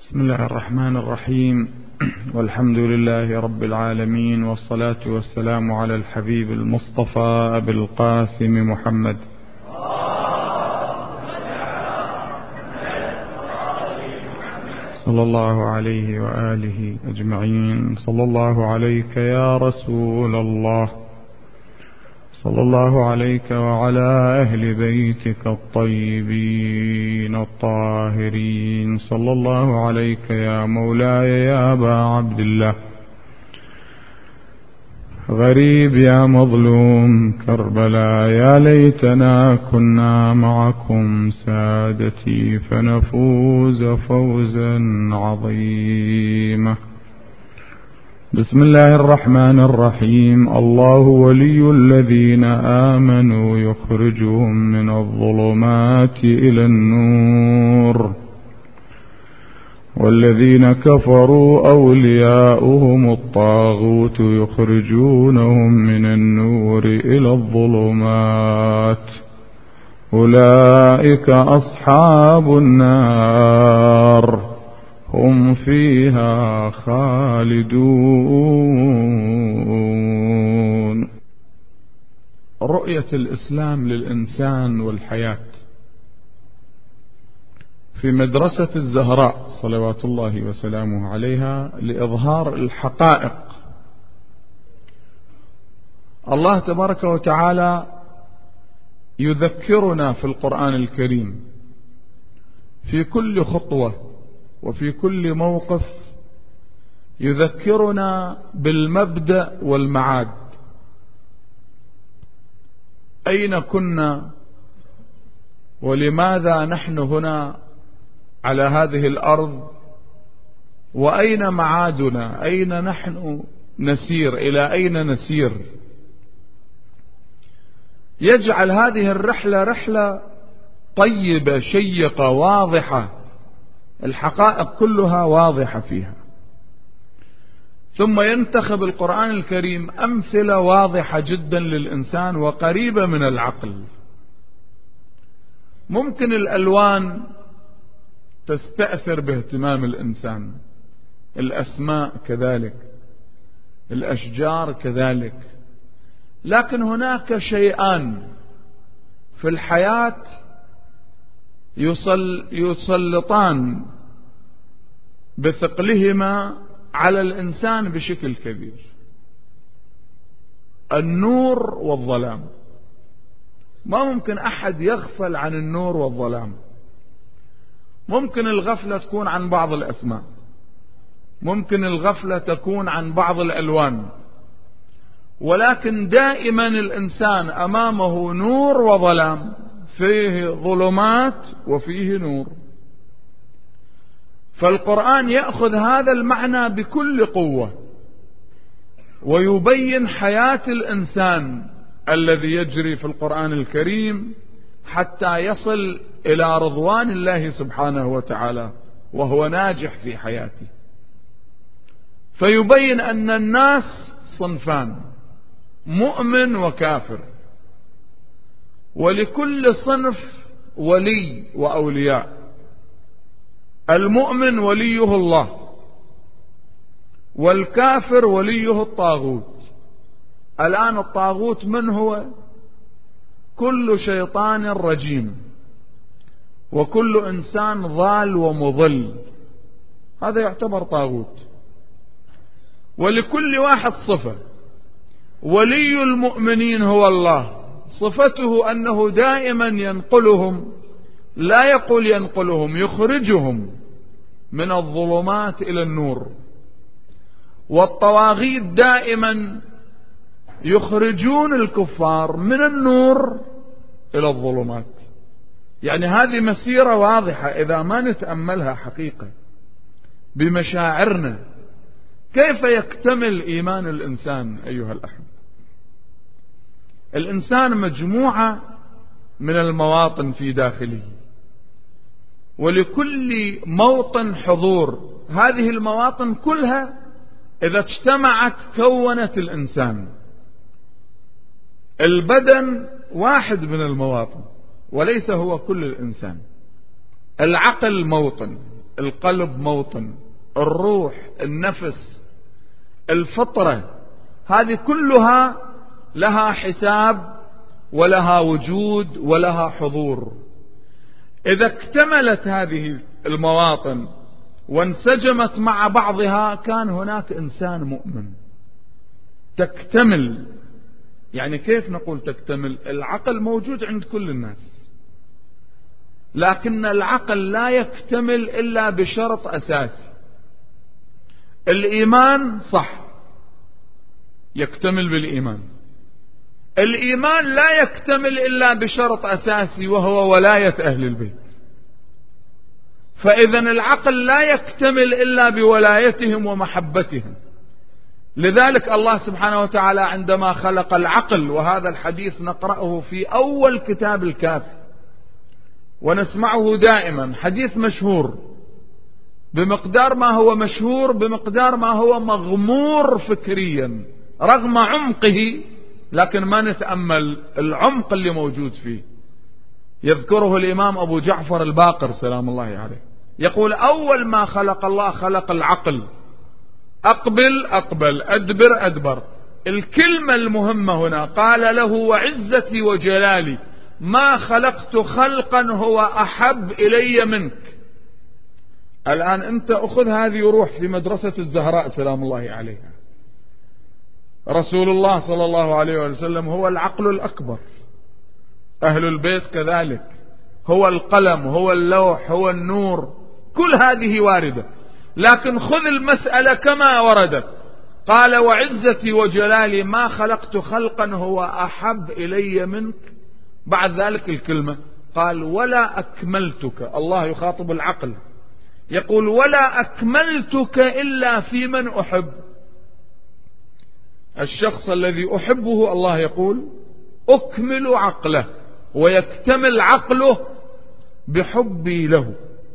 بسم الله الرحمن الرحيم. والحمد لله رب العالمين، والصلاة والسلام على الحبيب المصطفى أبي القاسم محمد صلى الله عليه وآله أجمعين. صلى الله عليك يا رسول الله، صلى الله عليك وعلى أهل بيتك الطيبين الطاهرين. صلى الله عليك يا مولاي يا أبا عبد الله. غريب يا مظلوم كربلاء، يا ليتنا كنا معكم سادتي فنفوز فوزا عظيما. بسم الله الرحمن الرحيم. الله ولي الذين آمنوا يخرجهم من الظلمات إلى النور، والذين كفروا أولياؤهم الطاغوت يخرجونهم من النور إلى الظلمات، أولئك أصحاب النار هم فيها خالدون. رؤية الإسلام للإنسان والحياة في مدرسة الزهراء صلوات الله وسلامه عليها لإظهار الحقائق. الله تبارك وتعالى يذكرنا في القرآن الكريم في كل خطوة وفي كل موقف، يذكرنا بالمبدأ والمعاد. أين كنا ولماذا نحن هنا على هذه الأرض، وأين معادنا، أين نحن نسير، إلى أين نسير. يجعل هذه الرحلة رحلة طيبة شيقة واضحة، الحقائق كلها واضحة فيها. ثم ينتخب القرآن الكريم أمثلة واضحة جدا للإنسان وقريبة من العقل. ممكن الألوان تستأثر باهتمام الإنسان، الأسماء كذلك، الأشجار كذلك، لكن هناك شيئان في الحياة يسلطان بثقلهما على الإنسان بشكل كبير: النور والظلام. ما ممكن أحد يغفل عن النور والظلام. ممكن الغفلة تكون عن بعض الأسماء، ممكن الغفلة تكون عن بعض الألوان، ولكن دائما الإنسان أمامه نور وظلام، فيه ظلمات وفيه نور. فالقرآن يأخذ هذا المعنى بكل قوة ويبين حياة الإنسان الذي يجري في القرآن الكريم حتى يصل إلى رضوان الله سبحانه وتعالى وهو ناجح في حياته. فيبين أن الناس صنفان: مؤمن وكافر، ولكل صنف ولي وأولياء. المؤمن وليه الله، والكافر وليه الطاغوت. الآن الطاغوت من هو؟ كل شيطان رجيم وكل إنسان ضال ومضل، هذا يعتبر طاغوت. ولكل واحد صفة. ولي المؤمنين هو الله، صفته أنه دائما ينقلهم، لا يقول ينقلهم، يخرجهم من الظلمات إلى النور. والطواغيت دائما يخرجون الكفار من النور إلى الظلمات. يعني هذه مسيرة واضحة إذا ما نتأملها حقيقة بمشاعرنا. كيف يكتمل إيمان الإنسان أيها الأحبة؟ الإنسان مجموعة من المواطن في داخله، ولكل موطن حضور. هذه المواطن كلها إذا اجتمعت كونت الإنسان. البدن واحد من المواطن وليس هو كل الإنسان. العقل موطن، القلب موطن، الروح، النفس، الفطرة، هذه كلها لها حساب ولها وجود ولها حضور. إذا اكتملت هذه المواطن وانسجمت مع بعضها كان هناك إنسان مؤمن. تكتمل، يعني كيف نقول تكتمل؟ العقل موجود عند كل الناس، لكن العقل لا يكتمل إلا بشرط أساسي. الإيمان صح يكتمل بالإيمان، الإيمان لا يكتمل إلا بشرط أساسي وهو ولاية أهل البيت. فإذا العقل لا يكتمل إلا بولايتهم ومحبتهم. لذلك الله سبحانه وتعالى عندما خلق العقل، وهذا الحديث نقرأه في أول كتاب الكافي ونسمعه دائما، حديث مشهور بمقدار ما هو مشهور بمقدار ما هو مغمور فكريا رغم عمقه، لكن ما نتأمل العمق اللي موجود فيه. يذكره الإمام أبو جعفر الباقر سلام الله عليه، يقول: أول ما خلق الله خلق العقل، أقبل أقبل، أدبر أدبر. الكلمة المهمة هنا قال له: وعزتي وجلالي ما خلقت خلقا هو أحب إلي منك. الآن أنت أخذ هذه وروح في مدرسة الزهراء سلام الله عليها. رسول الله صلى الله عليه وسلم هو العقل الأكبر، أهل البيت كذلك، هو القلم، هو اللوح، هو النور، كل هذه واردة. لكن خذ المسألة كما وردت، قال: وعزتي وجلالي ما خلقت خلقا هو أحب إلي منك. بعد ذلك الكلمة قال: ولا أكملتك. الله يخاطب العقل يقول: ولا أكملتك إلا في من أحب. الشخص الذي أحبه الله يقول: أكمل عقله، ويكتمل عقله بحبي له.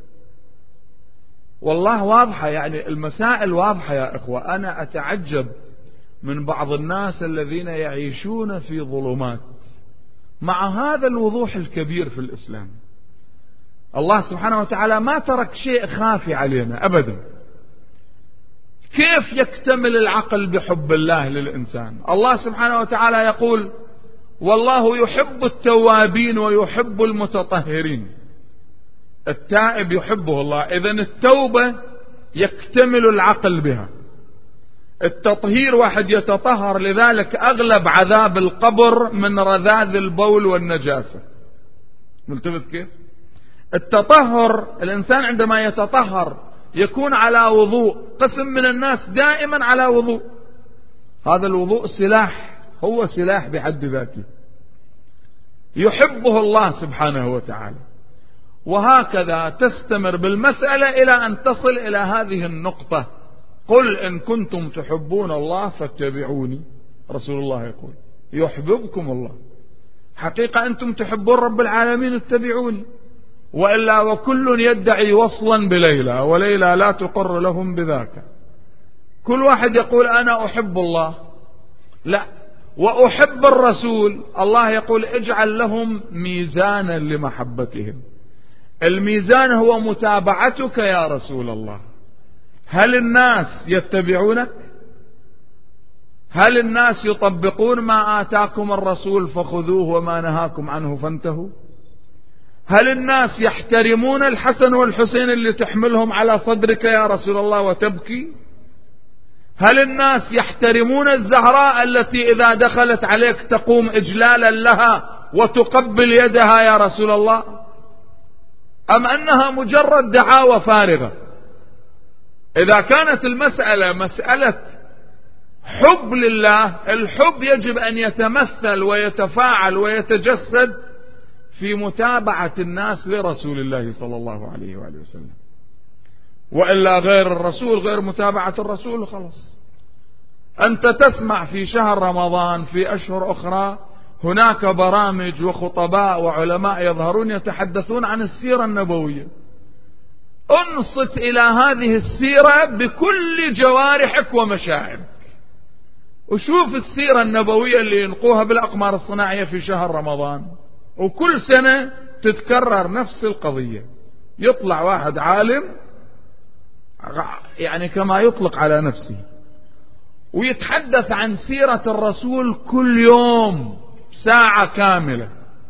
والله واضحة، يعني المسائل واضحة يا إخوة. أنا أتعجب من بعض الناس الذين يعيشون في ظلمات مع هذا الوضوح الكبير في الإسلام. الله سبحانه وتعالى ما ترك شيء خافي علينا أبدا. كيف يكتمل العقل بحب الله للإنسان؟ الله سبحانه وتعالى يقول: والله يحب التوابين ويحب المتطهرين. التائب يحبه الله، إذن التوبة يكتمل العقل بها. التطهير واحد يتطهر، لذلك أغلب عذاب القبر من رذاذ البول والنجاسة. ملتفت كيف؟ التطهر، الإنسان عندما يتطهر يكون على وضوء. قسم من الناس دائما على وضوء، هذا الوضوء سلاح، هو سلاح بحد ذاته، يحبه الله سبحانه وتعالى. وهكذا تستمر بالمسألة إلى أن تصل إلى هذه النقطة: قل إن كنتم تحبون الله فاتبعوني. رسول الله يقول: يحببكم الله. حقيقة أنتم تحبون رب العالمين، اتبعوني، وإلا وكل يدعي وصلا بليلى وليلى لا تقر لهم بذاك. كل واحد يقول أنا أحب الله، لا، وأحب الرسول. الله يقول: اجعل لهم ميزانا لمحبتهم. الميزان هو متابعتك يا رسول الله. هل الناس يتبعونك؟ هل الناس يطبقون ما آتاكم الرسول فخذوه وما نهاكم عنه فانتهوا؟ هل الناس يحترمون الحسن والحسين اللي تحملهم على صدرك يا رسول الله وتبكي؟ هل الناس يحترمون الزهراء التي إذا دخلت عليك تقوم إجلالا لها وتقبل يدها يا رسول الله؟ أم أنها مجرد دعاوى فارغة؟ إذا كانت المسألة مسألة حب لله، الحب يجب أن يتمثل ويتفاعل ويتجسد في متابعة الناس لرسول الله صلى الله عليه وآله وسلم. وإلا غير الرسول، غير متابعة الرسول، خلاص. أنت تسمع في شهر رمضان، في أشهر أخرى هناك برامج وخطباء وعلماء يظهرون يتحدثون عن السيرة النبوية. انصت إلى هذه السيرة بكل جوارحك ومشاعرك، وشوف السيرة النبوية اللي ينقوها بالأقمار الصناعية في شهر رمضان، وكل سنة تتكرر نفس القضية. يطلع واحد عالم يعني كما يطلق على نفسه، ويتحدث عن سيرة الرسول كل يوم ساعة كاملة.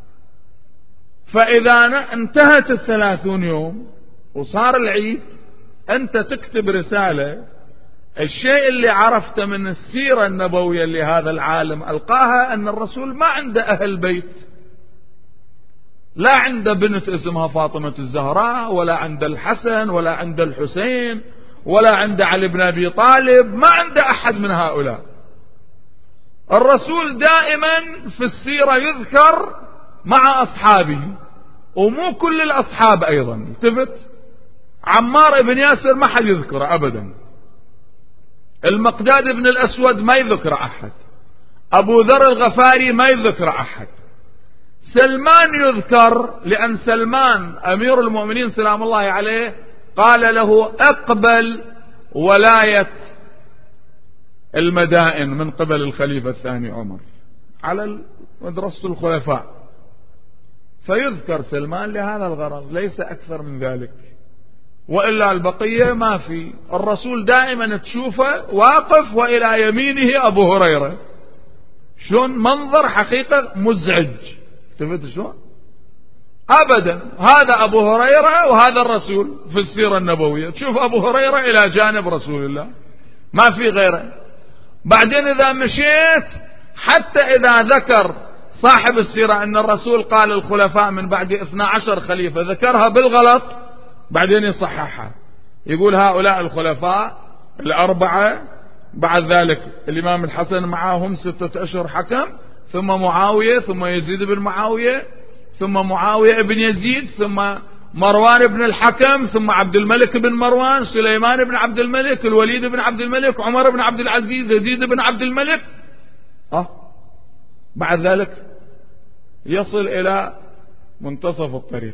فإذا انتهت 30 يوم وصار العيد، أنت تكتب رسالة الشيء اللي عرفته من السيرة النبوية اللي هذا العالم ألقاها، أن الرسول ما عنده أهل بيت، لا عنده بنت اسمها فاطمة الزهراء، ولا عنده الحسن، ولا عنده الحسين، ولا عنده علي بن أبي طالب، ما عنده أحد من هؤلاء. الرسول دائما في السيرة يذكر مع أصحابه، ومو كل الأصحاب أيضا. التفت، عمار بن ياسر ما حد يذكره أبدا، المقداد بن الأسود ما يذكر أحد، أبو ذر الغفاري ما يذكر أحد. سلمان يذكر، لأن سلمان أمير المؤمنين سلام الله عليه قال له اقبل ولاية المدائن من قبل الخليفة الثاني عمر على مدرسة الخلفاء، فيذكر سلمان لهذا الغرض، ليس أكثر من ذلك. وإلا البقية ما في. الرسول دائما تشوفه واقف وإلى يمينه أبو هريرة، شلون منظر حقيقة مزعج. تفت شلون؟ أبدا، هذا أبو هريرة وهذا الرسول في السيرة النبوية، تشوف أبو هريرة إلى جانب رسول الله، ما في غيره. بعدين إذا مشيت، حتى إذا ذكر صاحب السيرة أن الرسول قال الخلفاء من بعد 12 خليفة، ذكرها بالغلط، بعدين يصححها، يقول هؤلاء الخلفاء الأربعة، بعد ذلك الإمام الحسن معهم 6 أشهر حكم، ثم معاوية، ثم يزيد بن معاوية، ثم معاوية بن يزيد، ثم مروان بن الحكم، ثم عبد الملك بن مروان، سليمان بن عبد الملك، الوليد بن عبد الملك، عمر بن عبد العزيز، يزيد بن عبد الملك. بعد ذلك يصل إلى منتصف الطريق،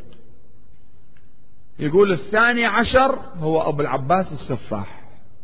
يقول 12 هو أبو العباس السفاح.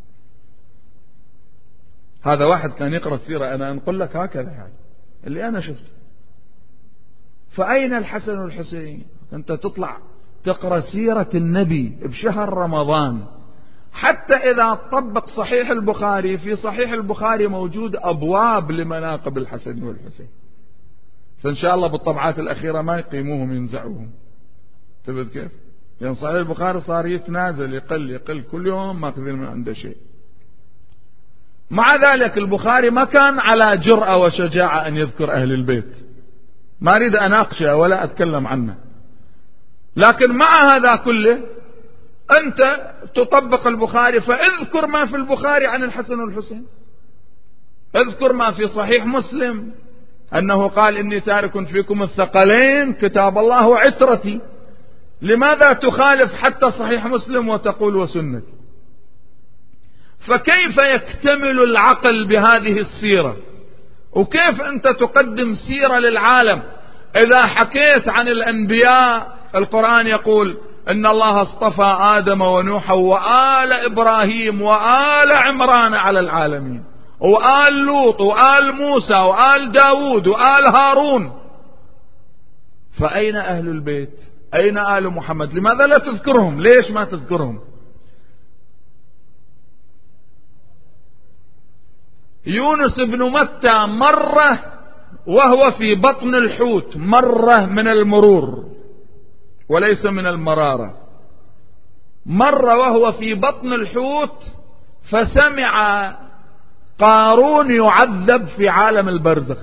هذا واحد كان يقرأ السيرة، أنا أنقل لك هكذا يعني اللي أنا شفته. فأين الحسن والحسين؟ أنت تطلع تقرأ سيرة النبي بشهر رمضان، حتى إذا طبق صحيح البخاري، في صحيح البخاري موجود أبواب لمناقب الحسن والحسين، فإن شاء الله بالطبعات الأخيرة ما يقيموهم ينزعوهم. تبت كيف؟ لأن صحيح البخاري صار يتنازل، يقل كل يوم ما قدر من عنده شيء. مع ذلك البخاري ما كان على جرأة وشجاعة أن يذكر أهل البيت، ما أريد أناقشه ولا أتكلم عنه، لكن مع هذا كله أنت تطبق البخاري، فاذكر ما في البخاري عن الحسن والحسين، اذكر ما في صحيح مسلم أنه قال إني تارك فيكم الثقلين كتاب الله وعترتي. لماذا تخالف حتى صحيح مسلم وتقول وسنة؟ فكيف يكتمل العقل بهذه السيرة؟ وكيف أنت تقدم سيرة للعالم إذا حكيت عن الأنبياء؟ القرآن يقول إن الله اصطفى آدم ونوحا وآل إبراهيم وآل عمران على العالمين، وآل لوط وآل موسى وآل داود وآل هارون. فأين أهل البيت؟ أين آل محمد؟ لماذا لا تذكرهم؟ ليش ما تذكرهم؟ يونس بن متى مرة وهو في بطن الحوت، مرة من المرور وليس من المرارة، مرة وهو في بطن الحوت فسمع قارون يعذب في عالم البرزخ.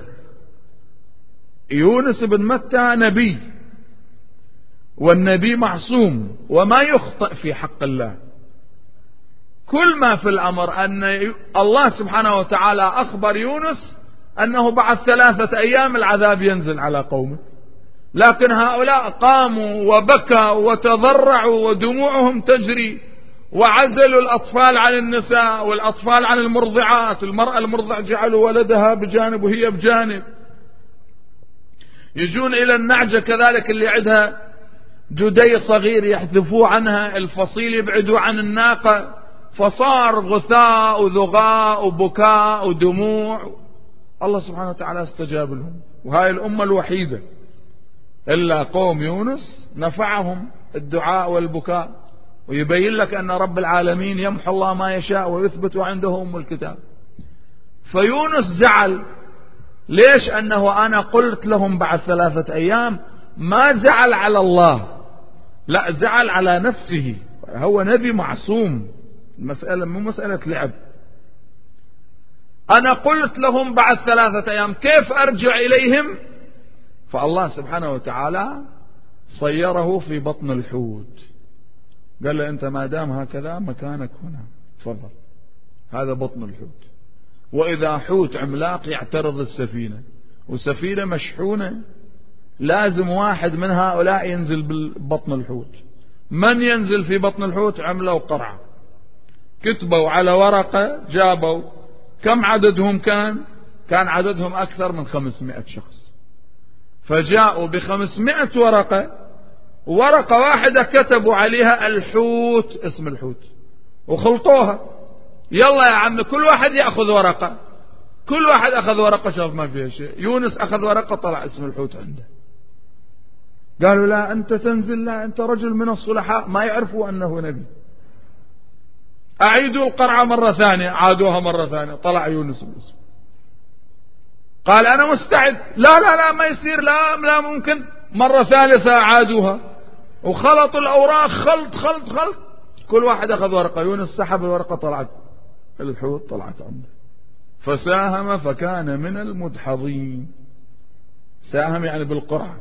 يونس بن متى نبي، والنبي معصوم وما يخطئ في حق الله. كل ما في الأمر أن الله سبحانه وتعالى أخبر يونس أنه بعد 3 أيام العذاب ينزل على قومه، لكن هؤلاء قاموا وبكوا وتضرعوا ودموعهم تجري، وعزلوا الأطفال عن النساء والأطفال عن المرضعات. المرأة المرضع جعلوا ولدها بجانب وهي بجانب، يجون إلى النعجة كذلك اللي عندها جدي صغير يحذفوه عنها، الفصيل يبعدوا عن الناقة، فصار غثاء وذغاء وبكاء ودموع. الله سبحانه وتعالى استجاب لهم، وهاي الأمة الوحيدة إلا قوم يونس نفعهم الدعاء والبكاء. ويبين لك أن رب العالمين يمحو الله ما يشاء ويثبت وعنده أم الكتاب. فيونس زعل. ليش؟ أنه أنا قلت لهم بعد 3 أيام. ما زعل على الله، لا، زعل على نفسه. هو نبي معصوم، المسألة مو مسألة لعب. أنا قلت لهم بعد 3 أيام، كيف أرجع إليهم؟ فالله سبحانه وتعالى صيره في بطن الحوت، قال له أنت ما دام هكذا مكانك هنا، تفضل، هذا بطن الحوت. وإذا حوت عملاق يعترض السفينة، وسفينة مشحونة، لازم واحد من هؤلاء ينزل ببطن الحوت. من ينزل في بطن الحوت؟ عملوا قرعة، كتبوا على ورقة، جابوا كم عددهم كان عددهم أكثر من 500 شخص، فجاءوا ب500 ورقة، ورقة واحدة كتبوا عليها الحوت، اسم الحوت، وخلطوها. يلا يا عم كل واحد يأخذ ورقة. كل واحد أخذ ورقة، شاف ما فيها شيء. يونس أخذ ورقة، طلع اسم الحوت عنده. قالوا لا أنت تنزل، لا أنت رجل من الصلحاء، ما يعرفوا أنه نبي. أعيدوا القرعة مرة ثانية، عادوها مرة ثانية، طلع يونس باسم. قال أنا مستعد. لا لا لا ما يصير، لا ممكن. مرة ثالثة عادوها، وخلطوا الأوراق، خلط. كل واحد أخذ ورقة. يونس سحب الورقة، طلعت الحوت، طلعت عنده. فساهم فكان من المدحضين. ساهم يعني بالقرعة.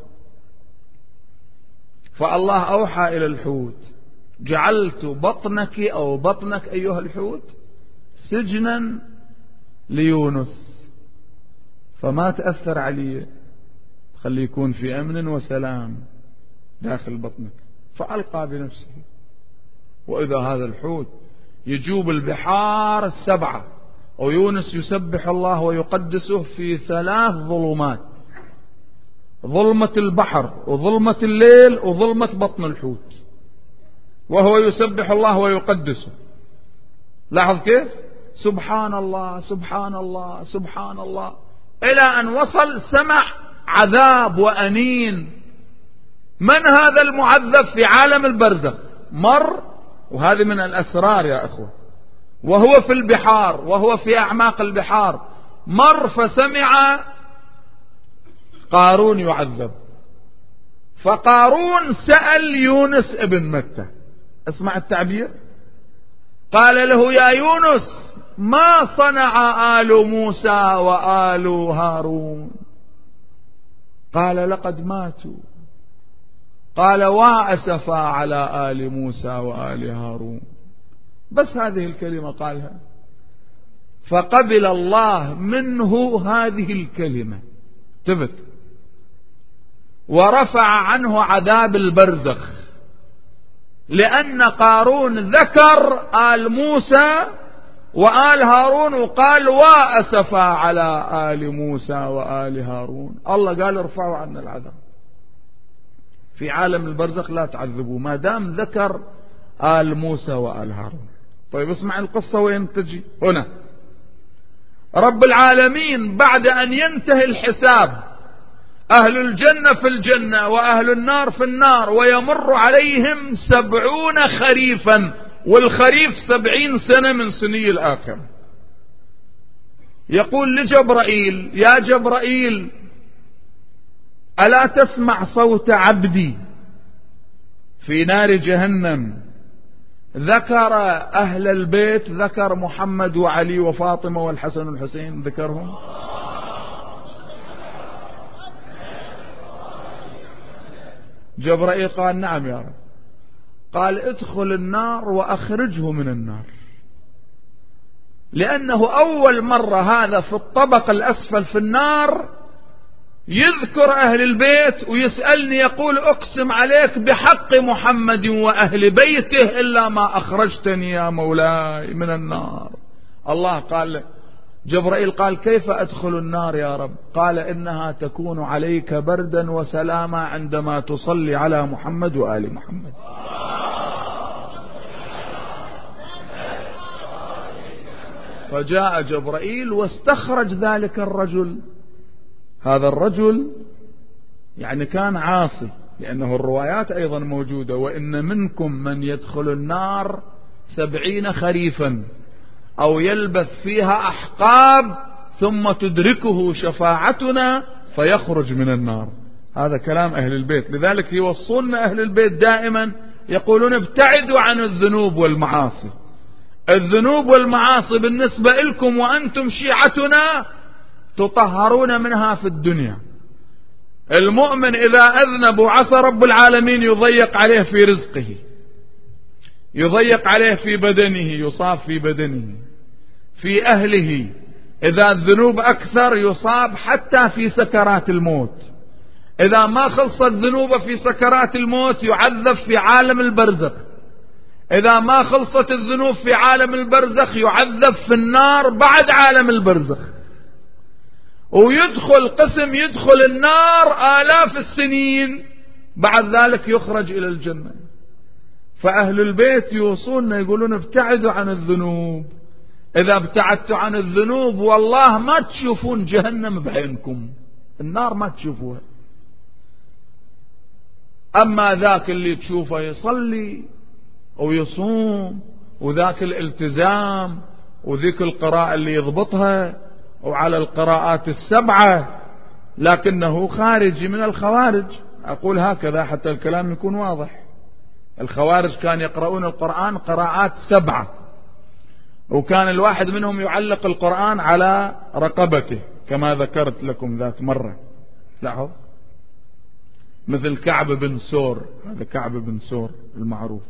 فالله أوحى إلى الحوت: جعلت بطنك أو بطنك أيها الحوت سجنا ليونس، فما تأثر عليه، خليه يكون في أمن وسلام داخل بطنك. فألقى بنفسه، وإذا هذا الحوت يجوب البحار 7، ويونس يسبح الله ويقدسه في 3 ظلمات: ظلمة البحر، وظلمة الليل، وظلمة بطن الحوت، وهو يسبح الله ويقدسه. لاحظ كيف؟ سبحان الله سبحان الله سبحان الله، إلى أن وصل سمع عذاب وأنين. من هذا المعذب في عالم البرزخ؟ مر، وهذه من الأسرار يا أخوة، وهو في البحار، وهو في أعماق البحار، مر فسمع قارون يعذب. فقارون سأل يونس ابن متى، اسمع التعبير، قال له: يا يونس، ما صنع آل موسى وآل هارون؟ قال: لقد ماتوا. قال: وأسفا على آل موسى وآل هارون. بس هذه الكلمة قالها، فقبل الله منه هذه الكلمة، تبت، ورفع عنه عذاب البرزخ، لأن قارون ذكر آل موسى وآل هارون، وقال: وأسفا على آل موسى وآل هارون. الله قال: ارفعوا عنا العذاب في عالم البرزخ، لا تعذبوا، ما دام ذكر آل موسى وآل هارون. طيب اسمع القصة وين تجي. هنا رب العالمين بعد أن ينتهي الحساب، أهل الجنة في الجنة وأهل النار في النار، ويمر عليهم 70 خريفا، والخريف 70 سنة من سني الآخرة، يقول لجبرائيل: يا جبرائيل، ألا تسمع صوت عبدي في نار جهنم؟ ذكر أهل البيت، ذكر محمد وعلي وفاطمة والحسن والحسين، ذكرهم. جبرائيل قال: نعم يا رب. قال: ادخل النار وأخرجه من النار، لأنه أول مرة هذا في الطبق الأسفل في النار يذكر أهل البيت ويسألني، يقول: أقسم عليك بحق محمد وأهل بيته إلا ما أخرجتني يا مولاي من النار. الله قال، جبرائيل قال: كيف أدخل النار يا رب؟ قال: إنها تكون عليك بردا وسلاما عندما تصلي على محمد وآل محمد. فجاء جبرائيل واستخرج ذلك الرجل. هذا الرجل يعني كان عاصي، لأنه الروايات أيضا موجودة: وإن منكم من يدخل النار 70 خريفا أو يلبث فيها أحقاب ثم تدركه شفاعتنا فيخرج من النار. هذا كلام أهل البيت. لذلك يوصون أهل البيت دائما يقولون: ابتعدوا عن الذنوب والمعاصي. الذنوب والمعاصي بالنسبة لكم وأنتم شيعتنا تطهرون منها في الدنيا. المؤمن إذا أذنب وعصى رب العالمين يضيق عليه في رزقه، يضيق عليه في بدنه، يصاب في بدنه، في أهله. إذا الذنوب أكثر يصاب حتى في سكرات الموت. إذا ما خلصت ذنوبه في سكرات الموت يعذب في عالم البرزخ. إذا ما خلصت الذنوب في عالم البرزخ يعذب في النار بعد عالم البرزخ، ويدخل قسم يدخل النار آلاف السنين، بعد ذلك يخرج إلى الجنة. فأهل البيت يوصوننا يقولون: ابتعدوا عن الذنوب. إذا ابتعدتوا عن الذنوب والله ما تشوفون جهنم بعينكم، النار ما تشوفوها. أما ذاك اللي تشوفه يصلي ويصوم، وذاك الالتزام، وذيك القراءة اللي يضبطها، وعلى القراءات السبعة، لكنه خارجي من الخوارج. أقول هكذا حتى الكلام يكون واضح. الخوارج كان يقرؤون القرآن قراءات 7، وكان الواحد منهم يعلق القرآن على رقبته كما ذكرت لكم ذات مرة. لاحظ، مثل كعب بن سور. هذا كعب بن سور المعروف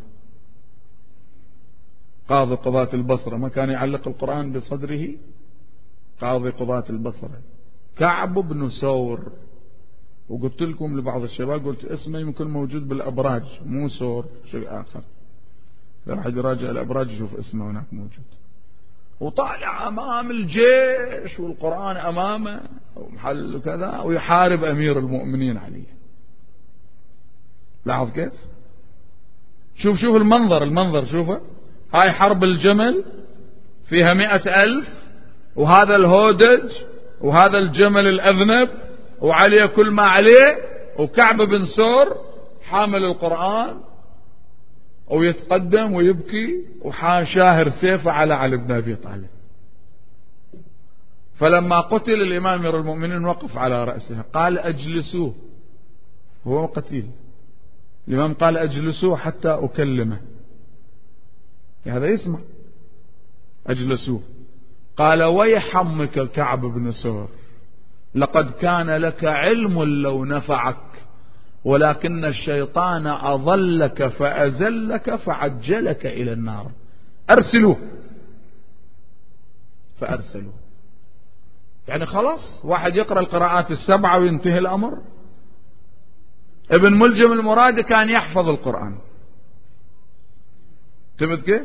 قاضي قضاة البصرة، ما كان يعلق القرآن بصدره؟ قاضي قضاة البصرة كعب بن سور. وقلت لكم لبعض الشباب، قلت اسمه يمكن موجود بالأبراج، مو سور، شيء آخر. لو واحد يراجع الأبراج يشوف اسمه هناك موجود. وطالع أمام الجيش والقرآن أمامه ومحل كذا، ويحارب أمير المؤمنين عليه. لاحظ كيف؟ شوف المنظر شوفه. هاي حرب الجمل فيها 100,000، وهذا الهودج، وهذا الجمل الأذنب، وعليه كل ما عليه، وكعب بن سور حامل القرآن ويتقدم ويبكي وشاهر سيفه على علي بن أبي طالب. فلما قتل الإمام أمير المؤمنين وقف على رأسه قال: أجلسوه. هو قتيل. الإمام قال: أجلسوه حتى أكلمه. هذا يسمع. أجلسوه. قال: ويحمك كعب بن سور، لقد كان لك علم لو نفعك، ولكن الشيطان أضلك فأزلك فعجلك إلى النار. أرسلوه. فأرسلوه. يعني خلاص واحد يقرأ القراءات 7 وينتهي الأمر. ابن ملجم المرادي كان يحفظ القرآن. فهمت كيف؟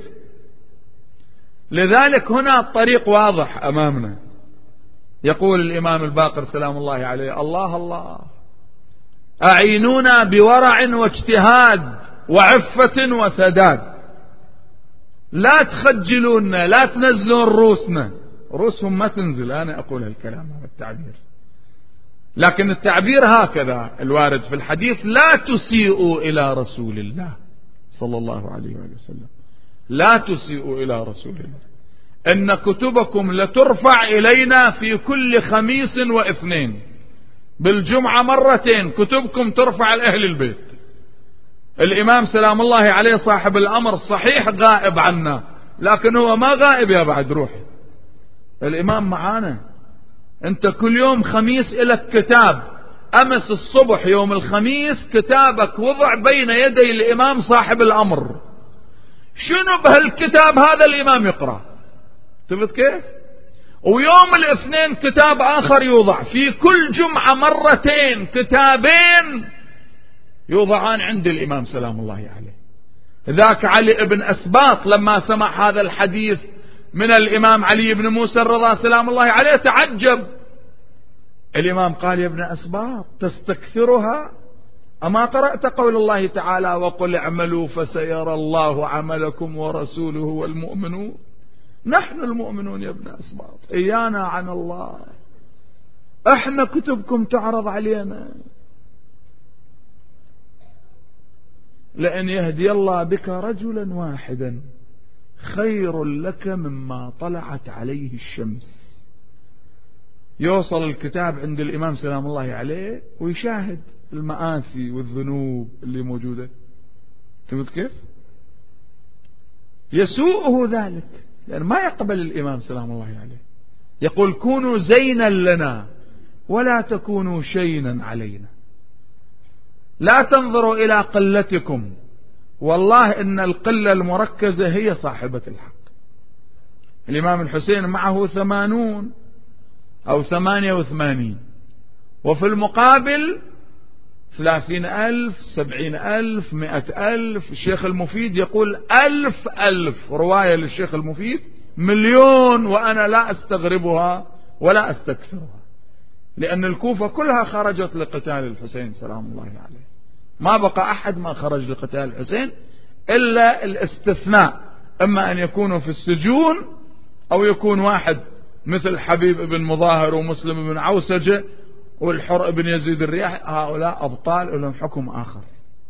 لذلك هنا الطريق واضح أمامنا. يقول الإمام الباقر سلام الله عليه: الله الله أعينونا بورع واجتهاد وعفة وسداد، لا تخجلونا، لا تنزلون روسنا. روسهم ما تنزل، أنا أقول هالكلام، هذا التعبير، لكن التعبير هكذا الوارد في الحديث: لا تسيئوا إلى رسول الله صلى الله عليه وسلم، لا تسيئوا إلى رسول الله، إن كتبكم لترفع إلينا في كل خميس واثنين، بالجمعة مرتين كتبكم ترفع لأهل البيت. الإمام سلام الله عليه صاحب الأمر صحيح غائب عنا، لكن هو ما غائب يا بعد روح. الإمام معانا. أنت كل يوم خميس إلك كتاب. أمس الصبح يوم الخميس كتابك وضع بين يدي الإمام صاحب الأمر. شنو بهالكتاب هذا الإمام يقرأ؟ تفت كيف؟ ويوم الاثنين كتاب آخر يوضع. في كل جمعة مرتين كتابين يوضعان عند الإمام سلام الله عليه. ذاك علي بن أسباط لما سمع هذا الحديث من الإمام علي بن موسى الرضا سلام الله عليه تعجب. الإمام قال: يا ابن أسباط تستكثرها؟ أما قرأت قول الله تعالى: وقل اعملوا فسيرى الله عملكم ورسوله والمؤمنون؟ نحن المؤمنون يا ابن أسباط، إيانا عن الله، احنا كتبكم تعرض علينا. لأن يهدي الله بك رجلا واحدا خير لك مما طلعت عليه الشمس. يوصل الكتاب عند الإمام سلام الله عليه ويشاهد المآسي والذنوب اللي موجودة. تقول كيف؟ يسوءه ذلك، لأن ما يقبل الإمام سلام الله عليه. يقول كونوا زينا لنا ولا تكونوا شينا علينا، لا تنظروا إلى قلتكم، والله إن القلة المركزة هي صاحبة الحق. الإمام الحسين معه 80 أو 88، وفي المقابل 30,000 70,000 100,000. الشيخ المفيد يقول 1000 رواية للشيخ المفيد، 1,000,000، وأنا لا أستغربها ولا أستكثرها، لأن الكوفة كلها خرجت لقتال الحسين سلام الله عليه. ما بقى أحد ما خرج لقتال الحسين إلا الاستثناء، إما أن يكونوا في السجون أو يكون واحد مثل حبيب بن مظاهر ومسلم بن عوسجة والحر بن يزيد الرياح، هؤلاء أبطال ولهم حكم آخر.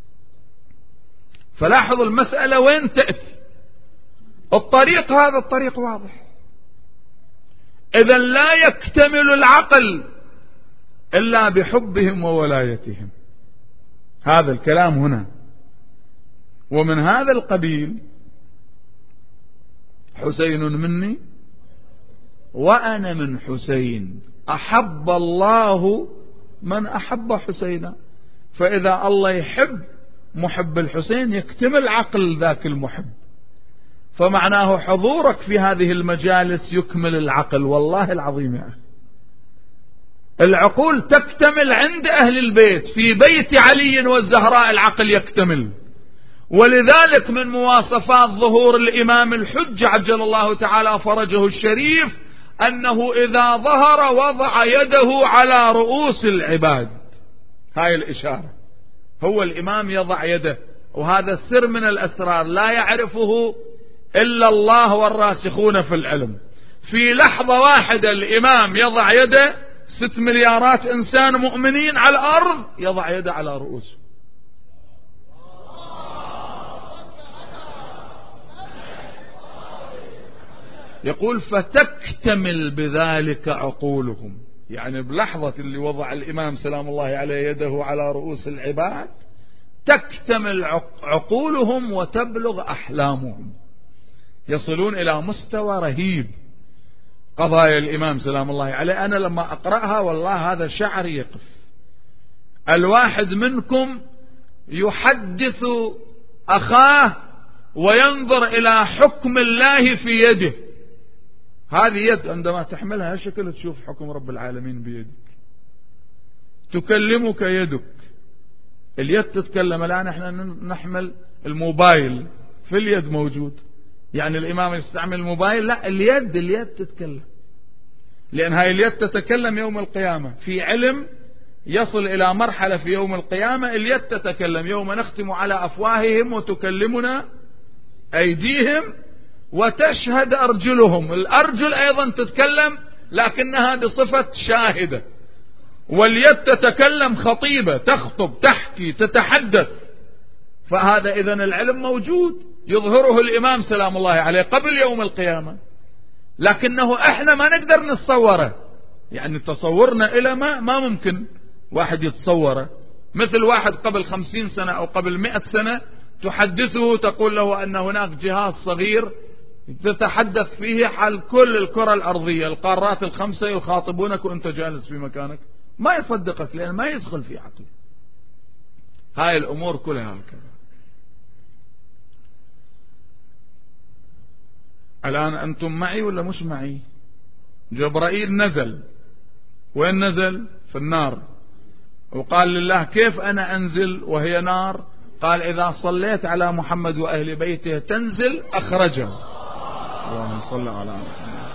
فلاحظ المسألة وين تأتي. الطريق هذا الطريق واضح. إذا لا يكتمل العقل إلا بحبهم وولايتهم. هذا الكلام هنا. ومن هذا القبيل حسين مني وأنا من حسين، أحب الله من أحب حسينا. فإذا الله يحب محب الحسين يكتمل عقل ذاك المحب، فمعناه حضورك في هذه المجالس يكمل العقل. والله العظيم يا أخي، العقول تكتمل عند أهل البيت. في بيت علي والزهراء العقل يكتمل. ولذلك من مواصفات ظهور الإمام الحجة عجل الله تعالى فرجه الشريف أنه إذا ظهر وضع يده على رؤوس العباد. هاي الإشارة، هو الإمام يضع يده، وهذا السر من الأسرار لا يعرفه إلا الله والراسخون في العلم. في لحظة واحدة الإمام يضع يده، 6 مليارات إنسان مؤمنين على الأرض يضع يده على رؤوسهم. يقول فتكتمل بذلك عقولهم، يعني بلحظة اللي وضع الإمام سلام الله عليه يده على رؤوس العباد تكتمل عقولهم وتبلغ أحلامهم، يصلون إلى مستوى رهيب. قضايا الإمام سلام الله عليه أنا لما أقرأها والله هذا شعري يقف. الواحد منكم يحدث أخاه وينظر إلى حكم الله في يده. هذه يد عندما تحملها شكل تشوف حكم رب العالمين بيدك. تكلمك يدك، اليد تتكلم. الآن احنا نحمل الموبايل في اليد موجود، يعني الإمام يستعمل الموبايل، لا، اليد تتكلم، لأن هاي اليد تتكلم يوم القيامة. في علم يصل إلى مرحلة في يوم القيامة اليد تتكلم، يوم نختم على أفواههم وتكلمنا أيديهم وتشهد أرجلهم. الأرجل أيضا تتكلم لكنها بصفة شاهدة، واليد تتكلم خطيبة، تخطب، تحكي، تتحدث. فهذا إذن العلم موجود يظهره الإمام سلام الله عليه قبل يوم القيامة، لكنه احنا ما نقدر نتصوره. يعني تصورنا إلى ما ممكن واحد يتصوره. مثل واحد قبل 50 سنة أو قبل 100 سنة تحدثه تقول له أن هناك جهاز صغير تتحدث فيه حال كل الكرة الأرضية، القارات ال5 يخاطبونك وأنت جالس في مكانك، ما يصدقك لأن ما يدخل في عقله. هاي الأمور كلها هكذا. الآن أنتم معي ولا مش معي؟ جبرائيل نزل، وين نزل؟ في النار، وقال لله كيف أنا أنزل وهي نار؟ قال إذا صليت على محمد وأهل بيته تنزل أخرجه. اللهم صل على محمد.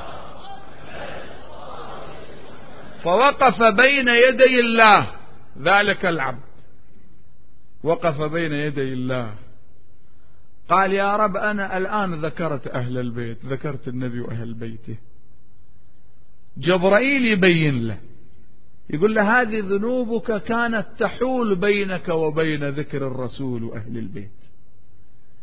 فوقف بين يدي الله ذلك العبد، وقف بين يدي الله قال يا رب أنا الآن ذكرت أهل البيت، ذكرت النبي وأهل بيته. جبرائيل يبين له، يقول له هذه ذنوبك كانت تحول بينك وبين ذكر الرسول وأهل البيت.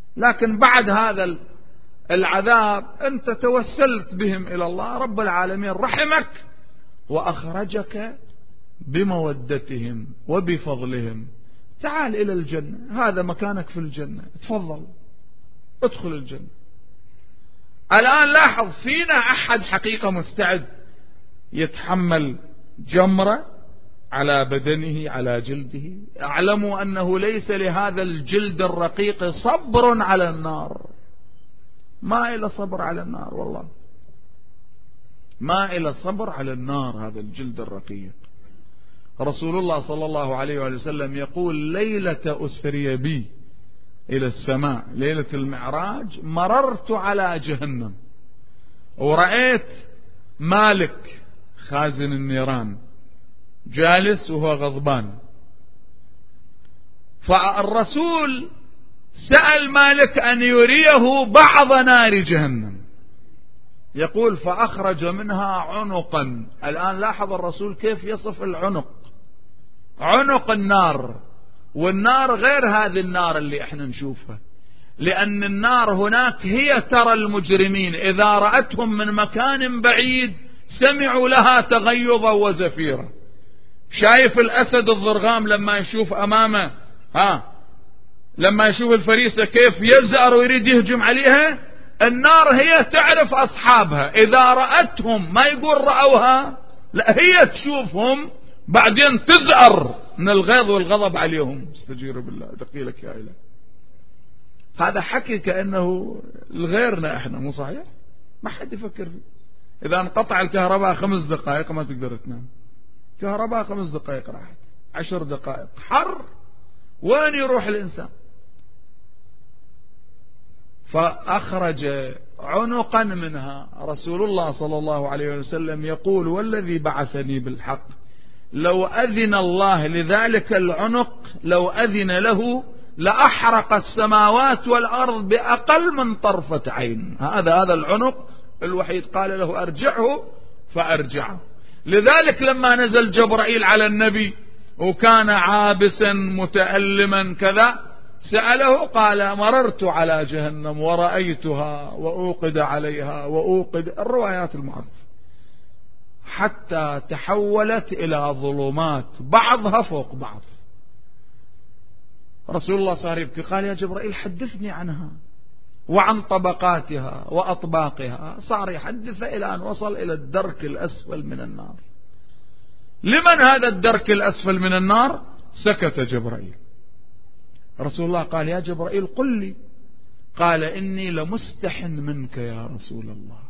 لكن بعد هذا العذاب أنت توسلت بهم إلى الله، رب العالمين رحمك وأخرجك بمودتهم وبفضلهم. تعال إلى الجنة، هذا مكانك في الجنة، تفضل ادخل الجنة. الآن لاحظ، فينا أحد حقيقة مستعد يتحمل جمرة على بدنه على جلده؟ اعلموا أنه ليس لهذا الجلد الرقيق صبر على النار، ما إلى صبر على النار، والله ما إلى صبر على النار هذا الجلد الرقيق. رسول الله صلى الله عليه وسلم يقول: ليلة أسري بي إلى السماء، ليلة المعراج، مررت على جهنم ورأيت مالك خازن النيران جالس وهو غضبان، فالرسول سأل مالك أن يريه بعض نار جهنم، يقول: فأخرج منها عنقا. الآن لاحظ الرسول كيف يصف العنق، عنق النار، والنار غير هذه النار اللي احنا نشوفها، لأن النار هناك هي ترى المجرمين إذا رأتهم من مكان بعيد سمعوا لها تغيظا وزفيرا. شايف الأسد الضرغام لما يشوف أمامه لما يشوف الفريسة كيف يزأر ويريد يهجم عليها؟ النار هي تعرف أصحابها، إذا رأتهم ما يقول رأوها، لا، هي تشوفهم بعدين تزأر من الغيظ والغضب عليهم. استجير بالله، دقيلك يا إله. هذا حكي كأنه لغيرنا احنا، مو صحيح؟ ما حد يفكر فيه. إذا انقطع الكهرباء 5 دقائق ما تقدر تنام، كهرباء 5 دقائق راحت، 10 دقائق حر، وين يروح الإنسان؟ فأخرج عنقا منها. رسول الله صلى الله عليه وسلم يقول: والذي بعثني بالحق لو أذن الله لذلك العنق، لو أذن له لأحرق السماوات والأرض بأقل من طرفة عين. هذا العنق الوحيد. قال له: أرجعه، فأرجعه. لذلك لما نزل جبرائيل على النبي وكان عابسا متألما كذا، سأله قال: مررت على جهنم ورأيتها وأوقد عليها وأوقد، الروايات المعروفة، حتى تحولت إلى ظلمات بعضها فوق بعض. رسول الله صار يبكي، قال: يا جبرائيل حدثني عنها وعن طبقاتها وأطباقها. صار يحدث إلى أن وصل إلى الدرك الأسفل من النار. لمن هذا الدرك الأسفل من النار؟ سكت جبرائيل. رسول الله قال: يا جبرائيل قل لي. قال: إني لمستح منك يا رسول الله.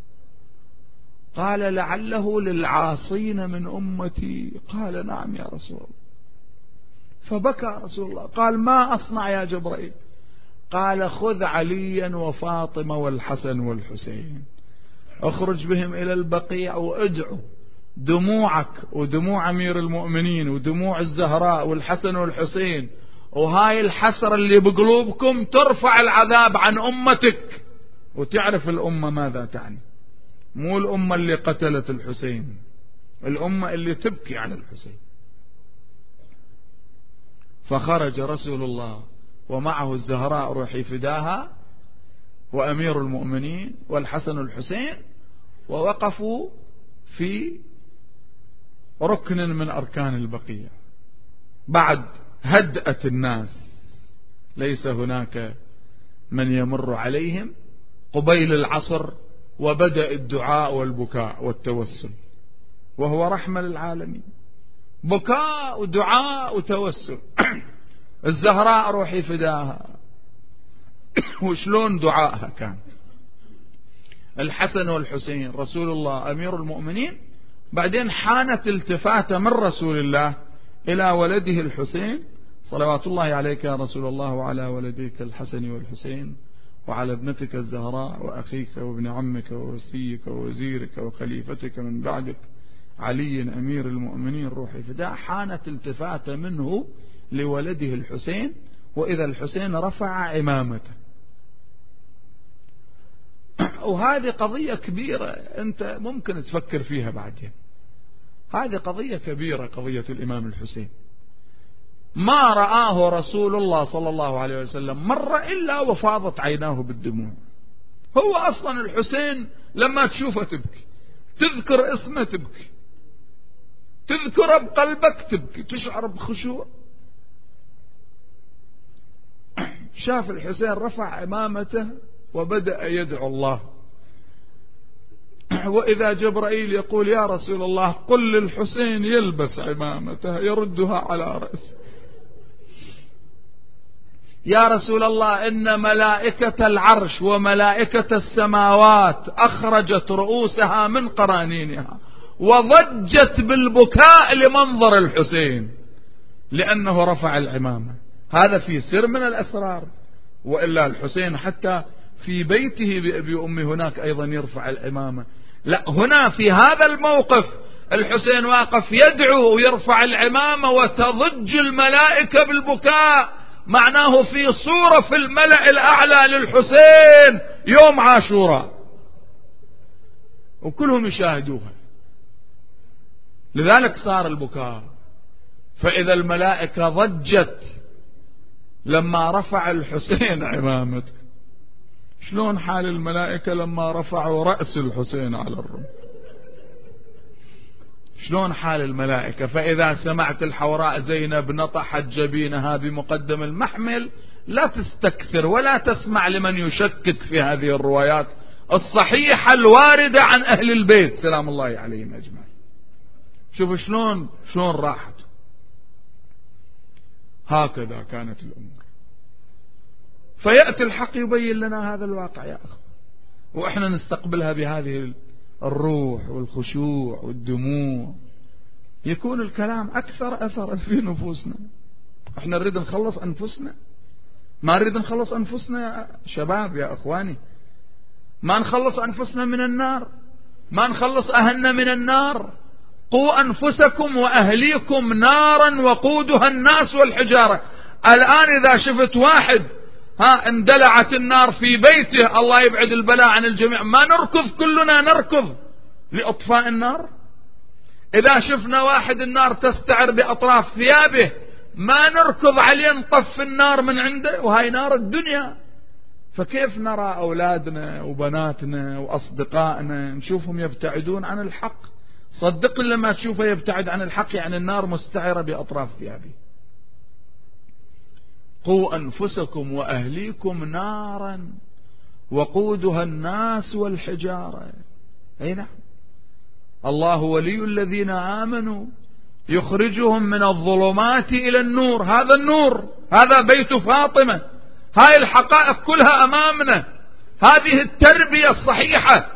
قال: لعله للعاصين من أمتي. قال: نعم يا رسول الله. فبكى رسول الله. قال: ما أصنع يا جبرائيل؟ قال: خذ عليا وفاطمة والحسن والحسين، اخرج بهم إلى البقيع وادعو، دموعك ودموع أمير المؤمنين ودموع الزهراء والحسن والحسين وهاي الحسرة اللي بقلوبكم ترفع العذاب عن أمتك. وتعرف الأمة ماذا تعني، مو الأمة اللي قتلت الحسين، الأمة اللي تبكي على الحسين. فخرج رسول الله ومعه الزهراء روحي فداها وأمير المؤمنين والحسن والحسين، ووقفوا في ركن من أركان البقيع بعد هدأة الناس، ليس هناك من يمر عليهم قبيل العصر، وبدأ الدعاء والبكاء والتوسل، وهو رحمة للعالمين، بكاء ودعاء وتوسل. الزهراء روحي فداها، وشلون دعائها كان. الحسن والحسين، رسول الله أمير المؤمنين. بعدين حانت التفاتة من رسول الله إلى ولده الحسين، صلوات الله عليك يا رسول الله، وعلى ولديك الحسن والحسين، وعلى ابنتك الزهراء، وأخيك وابن عمك ووصيك ووزيرك وخليفتك من بعدك علي أمير المؤمنين روحي فداء. حانت التفاتة منه لولده الحسين، وإذا الحسين رفع عمامته. وهذه قضية كبيرة أنت ممكن تفكر فيها بعدين. هذه قضية كبيرة، قضية الإمام الحسين. ما رآه رسول الله صلى الله عليه وسلم مرة إلا وفاضت عيناه بالدموع. هو أصلا الحسين لما تشوفه تبكي، تذكر اسمه تبكي، تذكره بقلبك تبكي، تشعر بخشوع. شاف الحسين رفع عمامته وبدأ يدعو الله، وإذا جبرائيل يقول يا رسول الله قل للحسين يلبس عمامته يردها على رأسه. يا رسول الله إن ملائكة العرش وملائكة السماوات أخرجت رؤوسها من قرانينها وضجت بالبكاء لمنظر الحسين لأنه رفع العمامة. هذا في سر من الأسرار، وإلا الحسين حتى في بيته بأبي أمي هناك أيضا يرفع العمامة. لا، هنا في هذا الموقف الحسين واقف يدعو ويرفع العمامة وتضج الملائكة بالبكاء، معناه في صورة في الملأ الأعلى للحسين يوم عاشوراء وكلهم يشاهدوها، لذلك صار البكاء. فإذا الملائكة ضجت لما رفع الحسين عمامته، شلون حال الملائكة لما رفعوا رأس الحسين على الرمح؟ شلون حال الملائكة؟ فإذا سمعت الحوراء زينب نطحت جبينها بمقدم المحمل لا تستكثر ولا تسمع لمن يشكك في هذه الروايات الصحيحة الواردة عن أهل البيت سلام الله عليهم أجمعين. شوف شلون راحت. هكذا كانت الأمور. فيأتي الحق يبين لنا هذا الواقع يا أخي، وإحنا نستقبلها بهذه الروح والخشوع والدموع، يكون الكلام أكثر أثرا في نفوسنا. إحنا نريد نخلص أنفسنا، ما نريد نخلص أنفسنا يا شباب يا أخواني، ما نخلص أنفسنا من النار، ما نخلص أهلنا من النار. قوا أنفسكم وأهليكم نارا وقودها الناس والحجارة. الآن إذا شفت واحد اندلعت النار في بيته، الله يبعد البلاء عن الجميع، ما نركض كلنا نركض لإطفاء النار؟ إذا شفنا واحد النار تستعر بأطراف ثيابه ما نركض عليه نطفي النار من عنده، وهاي نار الدنيا. فكيف نرى أولادنا وبناتنا وأصدقائنا نشوفهم يبتعدون عن الحق؟ صدقني لما تشوفه يبتعد عن الحق يعني النار مستعرة بأطراف ثيابه. قوا أنفسكم وأهليكم نارا وقودها الناس والحجارة. أي نعم، الله ولي الذين آمنوا يخرجهم من الظلمات إلى النور. هذا النور، هذا بيت فاطمة، هاي الحقائق كلها أمامنا، هذه التربية الصحيحة.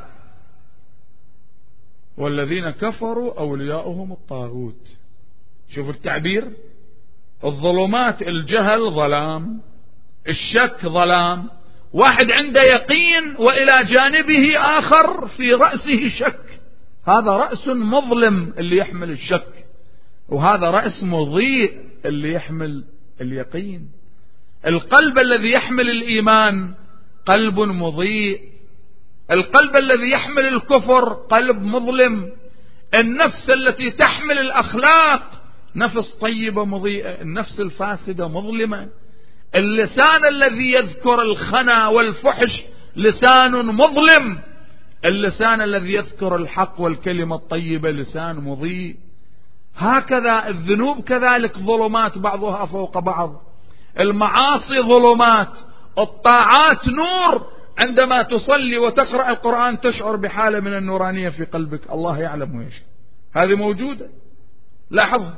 والذين كفروا أولياؤهم الطاغوت. شوف التعبير، الظلمات، الجهل ظلام، الشك ظلام، واحد عنده يقين وإلى جانبه آخر في رأسه شك، هذا رأس مظلم اللي يحمل الشك، وهذا رأس مضيء اللي يحمل اليقين. القلب الذي يحمل الإيمان قلب مضيء، القلب الذي يحمل الكفر قلب مظلم. النفس التي تحمل الأخلاق نفس طيبة مضيئة، النفس الفاسدة مظلمة. اللسان الذي يذكر الخنا والفحش لسان مظلم، اللسان الذي يذكر الحق والكلمة الطيبة لسان مضيء. هكذا الذنوب كذلك ظلمات بعضها فوق بعض، المعاصي ظلمات، الطاعات نور. عندما تصلي وتقرأ القرآن تشعر بحالة من النورانية في قلبك، الله يعلم ويش، هذه موجودة، لاحظها.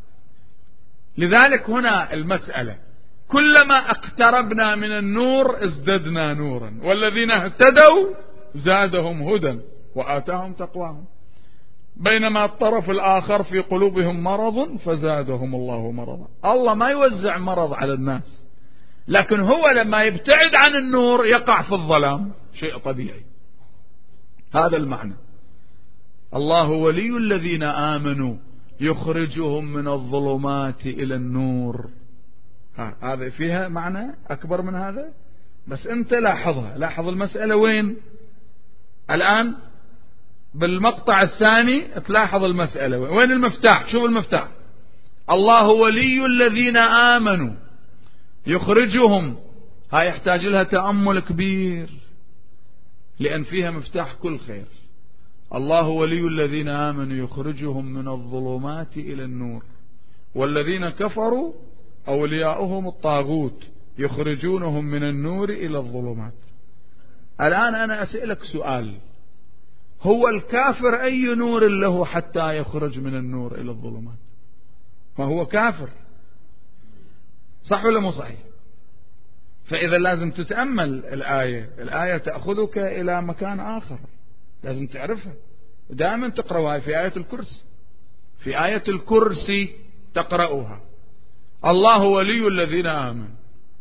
لذلك هنا المسألة كلما اقتربنا من النور ازددنا نورا، والذين اهتدوا زادهم هدى وآتاهم تقواهم، بينما الطرف الآخر في قلوبهم مرض فزادهم الله مرضا. الله ما يوزع مرض على الناس، لكن هو لما يبتعد عن النور يقع في الظلام، شيء طبيعي. هذا المعنى. الله ولي الذين آمنوا يخرجهم من الظلمات إلى النور. هذا فيها معنى أكبر من هذا، بس أنت لاحظها، لاحظ المسألة وين الآن بالمقطع الثاني، تلاحظ المسألة وين المفتاح. شوف المفتاح، الله ولي الذين آمنوا يخرجهم، هاي يحتاج لها تأمل كبير لأن فيها مفتاح كل خير. الله ولي الذين آمنوا يخرجهم من الظلمات إلى النور، والذين كفروا أولياؤهم الطاغوت يخرجونهم من النور إلى الظلمات. الآن أنا أسألك سؤال، هو الكافر أي نور له حتى يخرج من النور إلى الظلمات؟ ما هو كافر، صح ولا مو صحيح؟ فإذا لازم تتأمل الآية تأخذك إلى مكان آخر، لازم تعرفها. دائما تقرأها في آية الكرسي، في آية الكرسي تقرأها الله ولي الذين آمنوا.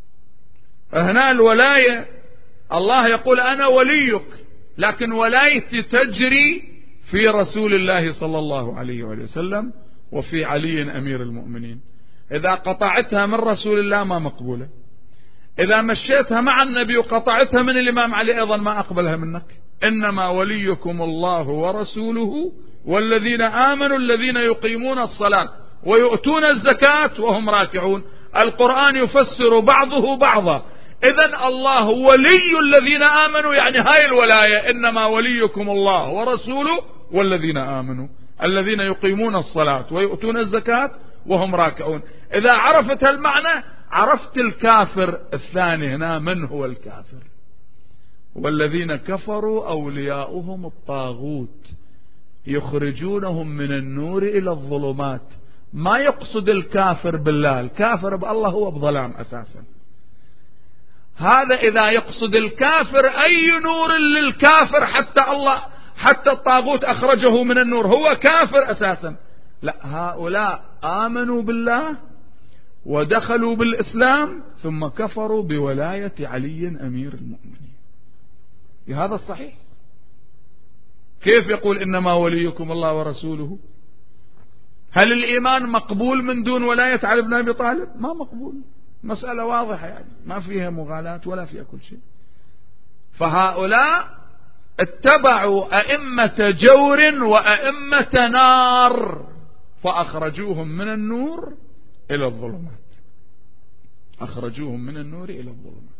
هنا الولاية الله يقول أنا وليك، لكن ولايتي تجري في رسول الله صلى الله عليه وسلم وفي علي أمير المؤمنين. إذا قطعتها من رسول الله ما مقبولة، إذا مشيتها مع النبي وقطعتها من الإمام علي أيضا ما أقبلها منك. إنما وليكم الله ورسوله والذين آمنوا الذين يقيمون الصلاة ويؤتون الزكاة وهم راكعون. القرآن يفسر بعضه بعضا. إذن الله ولي الذين آمنوا، يعني هاي الولاية إنما وليكم الله ورسوله والذين آمنوا الذين يقيمون الصلاة ويؤتون الزكاة وهم راكعون. إذا عرفت المعنى عرفت الكافر الثاني هنا من هو الكافر. والذين كفروا أولياؤهم الطاغوت يخرجونهم من النور إلى الظلمات. ما يقصد الكافر بالله، الكافر بالله هو بظلام أساسا. هذا إذا يقصد الكافر أي نور للكافر حتى الطاغوت أخرجه من النور، هو كافر أساسا. لا، هؤلاء آمنوا بالله ودخلوا بالإسلام ثم كفروا بولاية علي أمير المؤمنين. هذا الصحيح. كيف يقول إنما وليكم الله ورسوله؟ هل الإيمان مقبول من دون ولاية علي بن أبي طالب؟ ما مقبول. مسألة واضحة، يعني ما فيها مغالاة ولا فيها كل شيء. فهؤلاء اتبعوا أئمة جور وأئمة نار فأخرجوهم من النور إلى الظلمات. أخرجوهم من النور إلى الظلمات.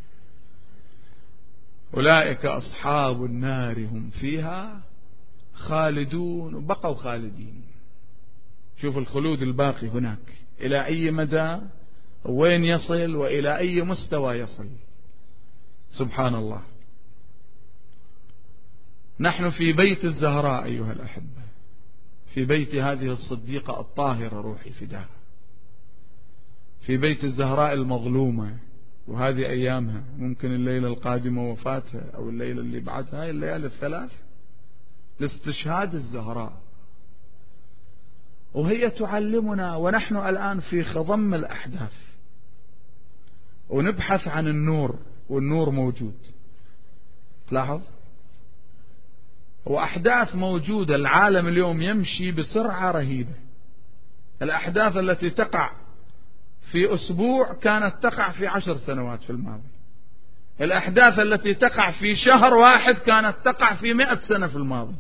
أولئك أصحاب النار هم فيها خالدون، وبقوا خالدين. شوف الخلود الباقي هناك إلى أي مدى، وين يصل، وإلى أي مستوى يصل. سبحان الله. نحن في بيت الزهراء أيها الأحبة، في بيت هذه الصديقة الطاهرة روحي فداها، في بيت الزهراء المظلومة. وهذه أيامها، ممكن الليلة القادمة وفاتها أو الليلة اللي بعدها، هاي الليالي الثلاث لاستشهاد الزهراء. وهي تعلمنا ونحن الآن في خضم الأحداث ونبحث عن النور، والنور موجود. تلاحظ، وأحداث موجودة. العالم اليوم يمشي بسرعة رهيبة. الأحداث التي تقع في أسبوع كانت تقع في 10 سنوات في الماضي. الأحداث التي تقع في شهر واحد كانت تقع في 100 سنة في الماضي.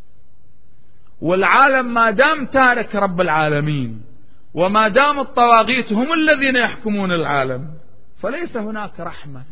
والعالم ما دام تارك رب العالمين وما دام الطواغيت هم الذين يحكمون العالم، فليس هناك رحمة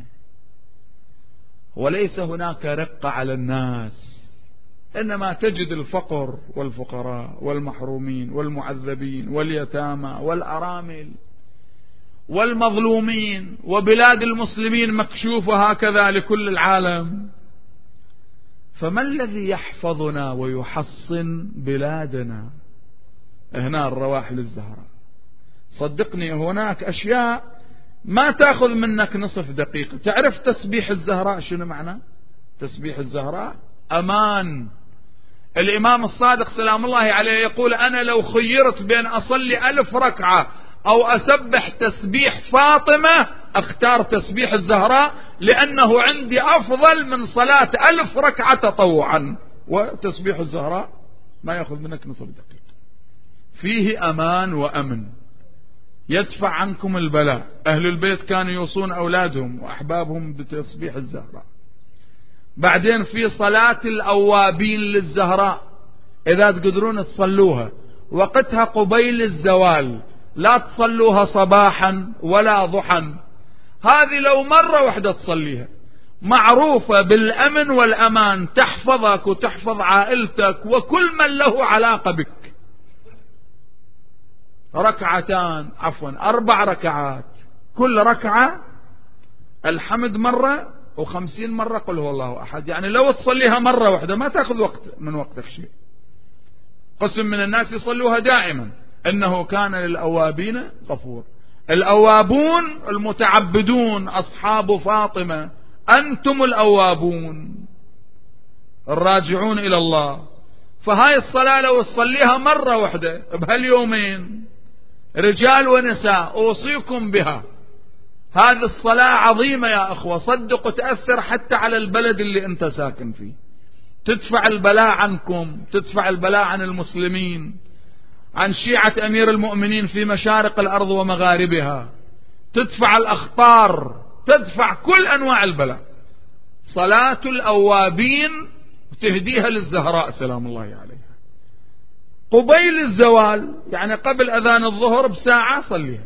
وليس هناك رقة على الناس. إنما تجد الفقر والفقراء والمحرومين والمعذبين واليتامى والأرامل والمظلومين، وبلاد المسلمين مكشوفة هكذا لكل العالم. فما الذي يحفظنا ويحصن بلادنا؟ هنا الرواحل الزهراء. صدقني هناك أشياء ما تأخذ منك نصف دقيقة. تعرف تسبيح الزهراء شنو معنى؟ تسبيح الزهراء أمان. الإمام الصادق سلام الله عليه يقول أنا لو خيرت بين أصلي 1000 ركعة أو أسبح تسبيح فاطمة أختار تسبيح الزهراء، لأنه عندي أفضل من صلاة 1000 ركعة تطوعا. وتسبيح الزهراء ما يأخذ منك نصف دقيقة، فيه أمان وأمن، يدفع عنكم البلاء. أهل البيت كانوا يوصون أولادهم وأحبابهم بتسبيح الزهراء. بعدين في صلاة الأوابين للزهراء، إذا تقدرون تصلوها وقتها قبيل الزوال، لا تصلوها صباحا ولا ضحى. هذه لو مرة واحدة تصليها معروفة بالأمن والأمان، تحفظك وتحفظ عائلتك وكل من له علاقة بك. أربع ركعات، كل ركعة الحمد مرة و50 مرة قل هو الله أحد. يعني لو تصليها مرة واحدة ما تأخذ وقت من وقتك شيء. قسم من الناس يصلوها دائما، إنه كان للأوابين غفور. الأوابون المتعبدون أصحاب فاطمة، أنتم الأوابون الراجعون إلى الله. فهاي الصلاة لو تصليها مرة واحدة بهاليومين رجال ونساء أوصيكم بها. هذه الصلاة عظيمة يا أخوة، صدق تأثر حتى على البلد اللي أنت ساكن فيه، تدفع البلاء عنكم، تدفع البلاء عن المسلمين، عن شيعة أمير المؤمنين في مشارق الأرض ومغاربها، تدفع الأخطار، تدفع كل أنواع البلاء. صلاة الأوابين تهديها للزهراء سلام الله عليها قبيل الزوال، يعني قبل أذان الظهر بساعة صليها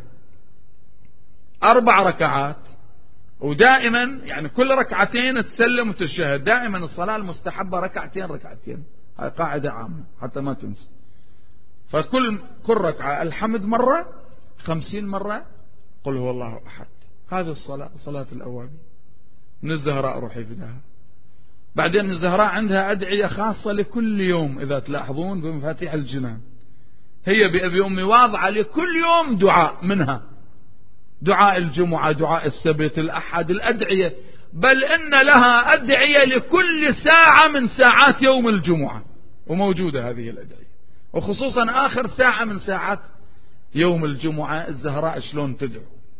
4 ركعات. ودائما يعني كل ركعتين تسلم وتشهد. دائما الصلاة المستحبة ركعتين ركعتين، هاي قاعدة عامة حتى ما تنسى. فكل ركعة الحمد مرة، 50 مرة قل هو الله أحد. هذه الصلاة صلاة الأوابين. من الزهراء روحي فداها. بعدين الزهراء عندها أدعية خاصة لكل يوم، إذا تلاحظون بمفاتيح الجنان هي بأبي أمي واضعة لكل يوم دعاء، منها دعاء الجمعة، دعاء السبت، الأحد، الأدعية، بل إن لها أدعية لكل ساعة من ساعات يوم الجمعة، وموجودة هذه الأدعية، وخصوصا آخر ساعة من ساعات يوم الجمعة الزهراء شلون تدعو.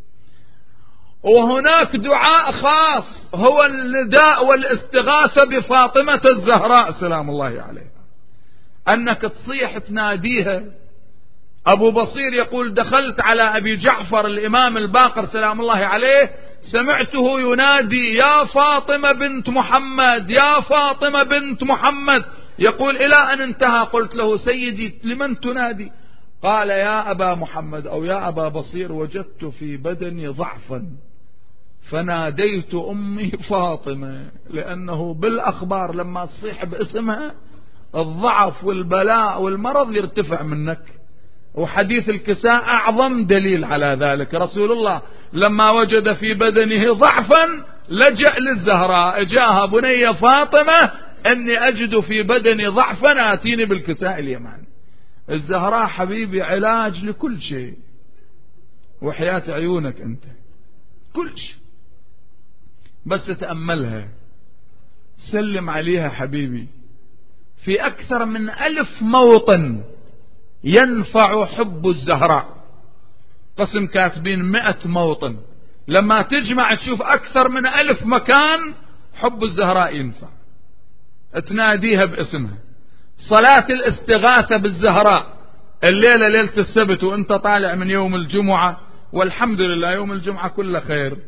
وهناك دعاء خاص هو النداء والاستغاثة بفاطمة الزهراء سلام الله عليها، أنك تصيح تناديها. أبو بصير يقول دخلت على أبي جعفر الإمام الباقر سلام الله عليه، سمعته ينادي يا فاطمة بنت محمد، يا فاطمة بنت محمد، يقول إلى أن انتهى. قلت له سيدي لمن تنادي؟ قال يا أبا محمد أو يا أبا بصير وجدت في بدني ضعفا فناديت أمي فاطمة، لأنه بالأخبار لما تصيح باسمها الضعف والبلاء والمرض يرتفع منك. وحديث الكساء أعظم دليل على ذلك. رسول الله لما وجد في بدنه ضعفا لجأ للزهراء، جاءها بني فاطمة أني أجد في بدني ضعفا آتيني بالكساء اليماني. الزهراء حبيبي علاج لكل شيء، وحياة عيونك أنت كل شيء، بس تأملها، سلم عليها حبيبي. في أكثر من 1000 موطن ينفع حب الزهراء، قسم كاتبين 100 موطن، لما تجمع تشوف أكثر من 1000 مكان حب الزهراء ينفع. تناديها باسمها. صلاة الاستغاثة بالزهراء الليلة ليلة السبت وانت طالع من يوم الجمعة، والحمد لله يوم الجمعة كله خير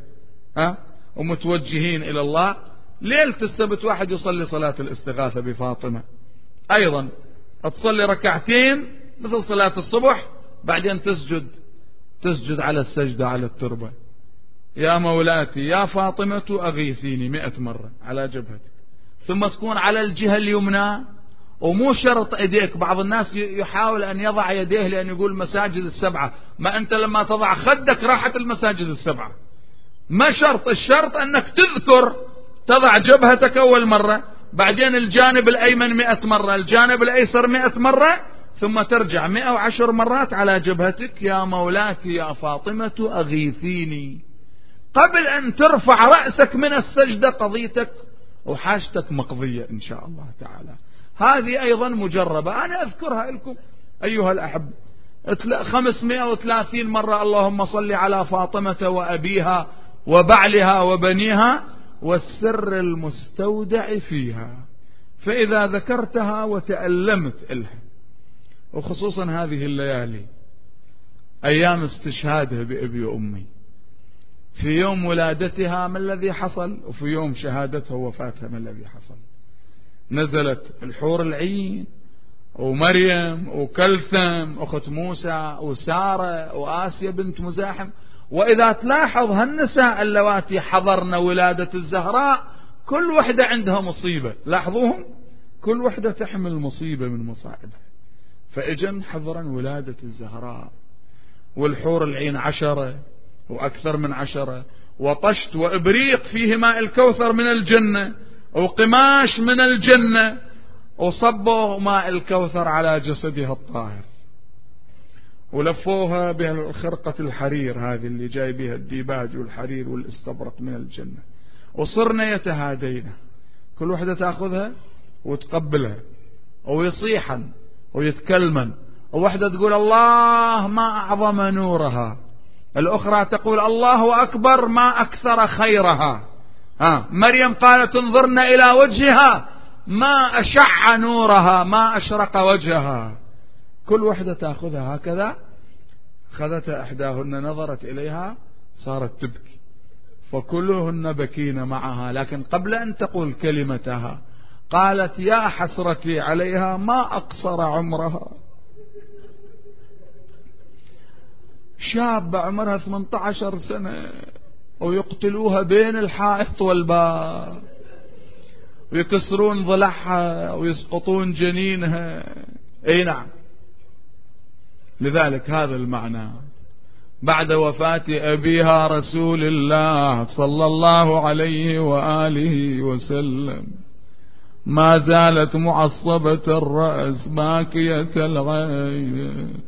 ومتوجهين إلى الله. ليلة السبت واحد يصلي صلاة الاستغاثة بفاطمة، أيضا تصلي ركعتين مثل صلاة الصبح، بعدين تسجد على السجدة على التربة، يا مولاتي يا فاطمة أغيثيني 100 مرة على جبهتك، ثم تكون على الجهة اليمنى. ومو شرط ايديك، بعض الناس يحاول ان يضع يديه لان يقول مساجد ال7، ما انت لما تضع خدك راحت المساجد ال7، ما شرط. الشرط انك تذكر تضع جبهتك اول مرة، بعدين الجانب الايمن 100 مرة، الجانب الايسر 100 مرة، ثم ترجع 110 مرات على جبهتك، يا مولاتي يا فاطمة أغيثيني. قبل أن ترفع رأسك من السجدة قضيتك وحاجتك مقضية إن شاء الله تعالى. هذه أيضا مجربة، أنا أذكرها لكم أيها الأحب. 530 مرة اللهم صل على فاطمة وأبيها وبعلها وبنيها والسر المستودع فيها، فإذا ذكرتها وتألمت إلها، وخصوصا هذه الليالي أيام استشهادها بأبي وأمي، في يوم ولادتها ما الذي حصل، وفي يوم شهادتها ووفاتها ما الذي حصل. نزلت الحور العين ومريم وكلثم أخت موسى وسارة وآسيا بنت مزاحم. وإذا تلاحظ هالنساء اللواتي حضرن ولادة الزهراء كل وحدة عندها مصيبة، لاحظوهم كل وحدة تحمل مصيبة من مصائبها. فإجن حضرا ولادة الزهراء. والحور العين 10 وأكثر من 10، وطشت وإبريق فيه ماء الكوثر من الجنة وقماش من الجنة، وصبوا ماء الكوثر على جسدها الطاهر، ولفوها بخرقة الحرير هذه اللي جاي بها الديباج والحرير والاستبرق من الجنة، وصرنا يتهادينا، كل واحدة تأخذها وتقبلها ويصيحا ويتكلمن، وواحدة تقول الله ما أعظم نورها، الأخرى تقول الله أكبر ما أكثر خيرها. مريم قالت انظرنا إلى وجهها ما أشع نورها ما أشرق وجهها. كل واحدة تأخذها هكذا. خذتها إحداهن نظرت إليها صارت تبكي، فكلهن بكين معها، لكن قبل أن تقول كلمتها قالت يا حسرتي عليها ما أقصر عمرها. شابة عمرها 18 سنة ويقتلوها بين الحائط والباب ويكسرون ضلعها ويسقطون جنينها. اي نعم. لذلك هذا المعنى بعد وفاة أبيها رسول الله صلى الله عليه وآله وسلم ما زالت معصبة الرأس باكية العين،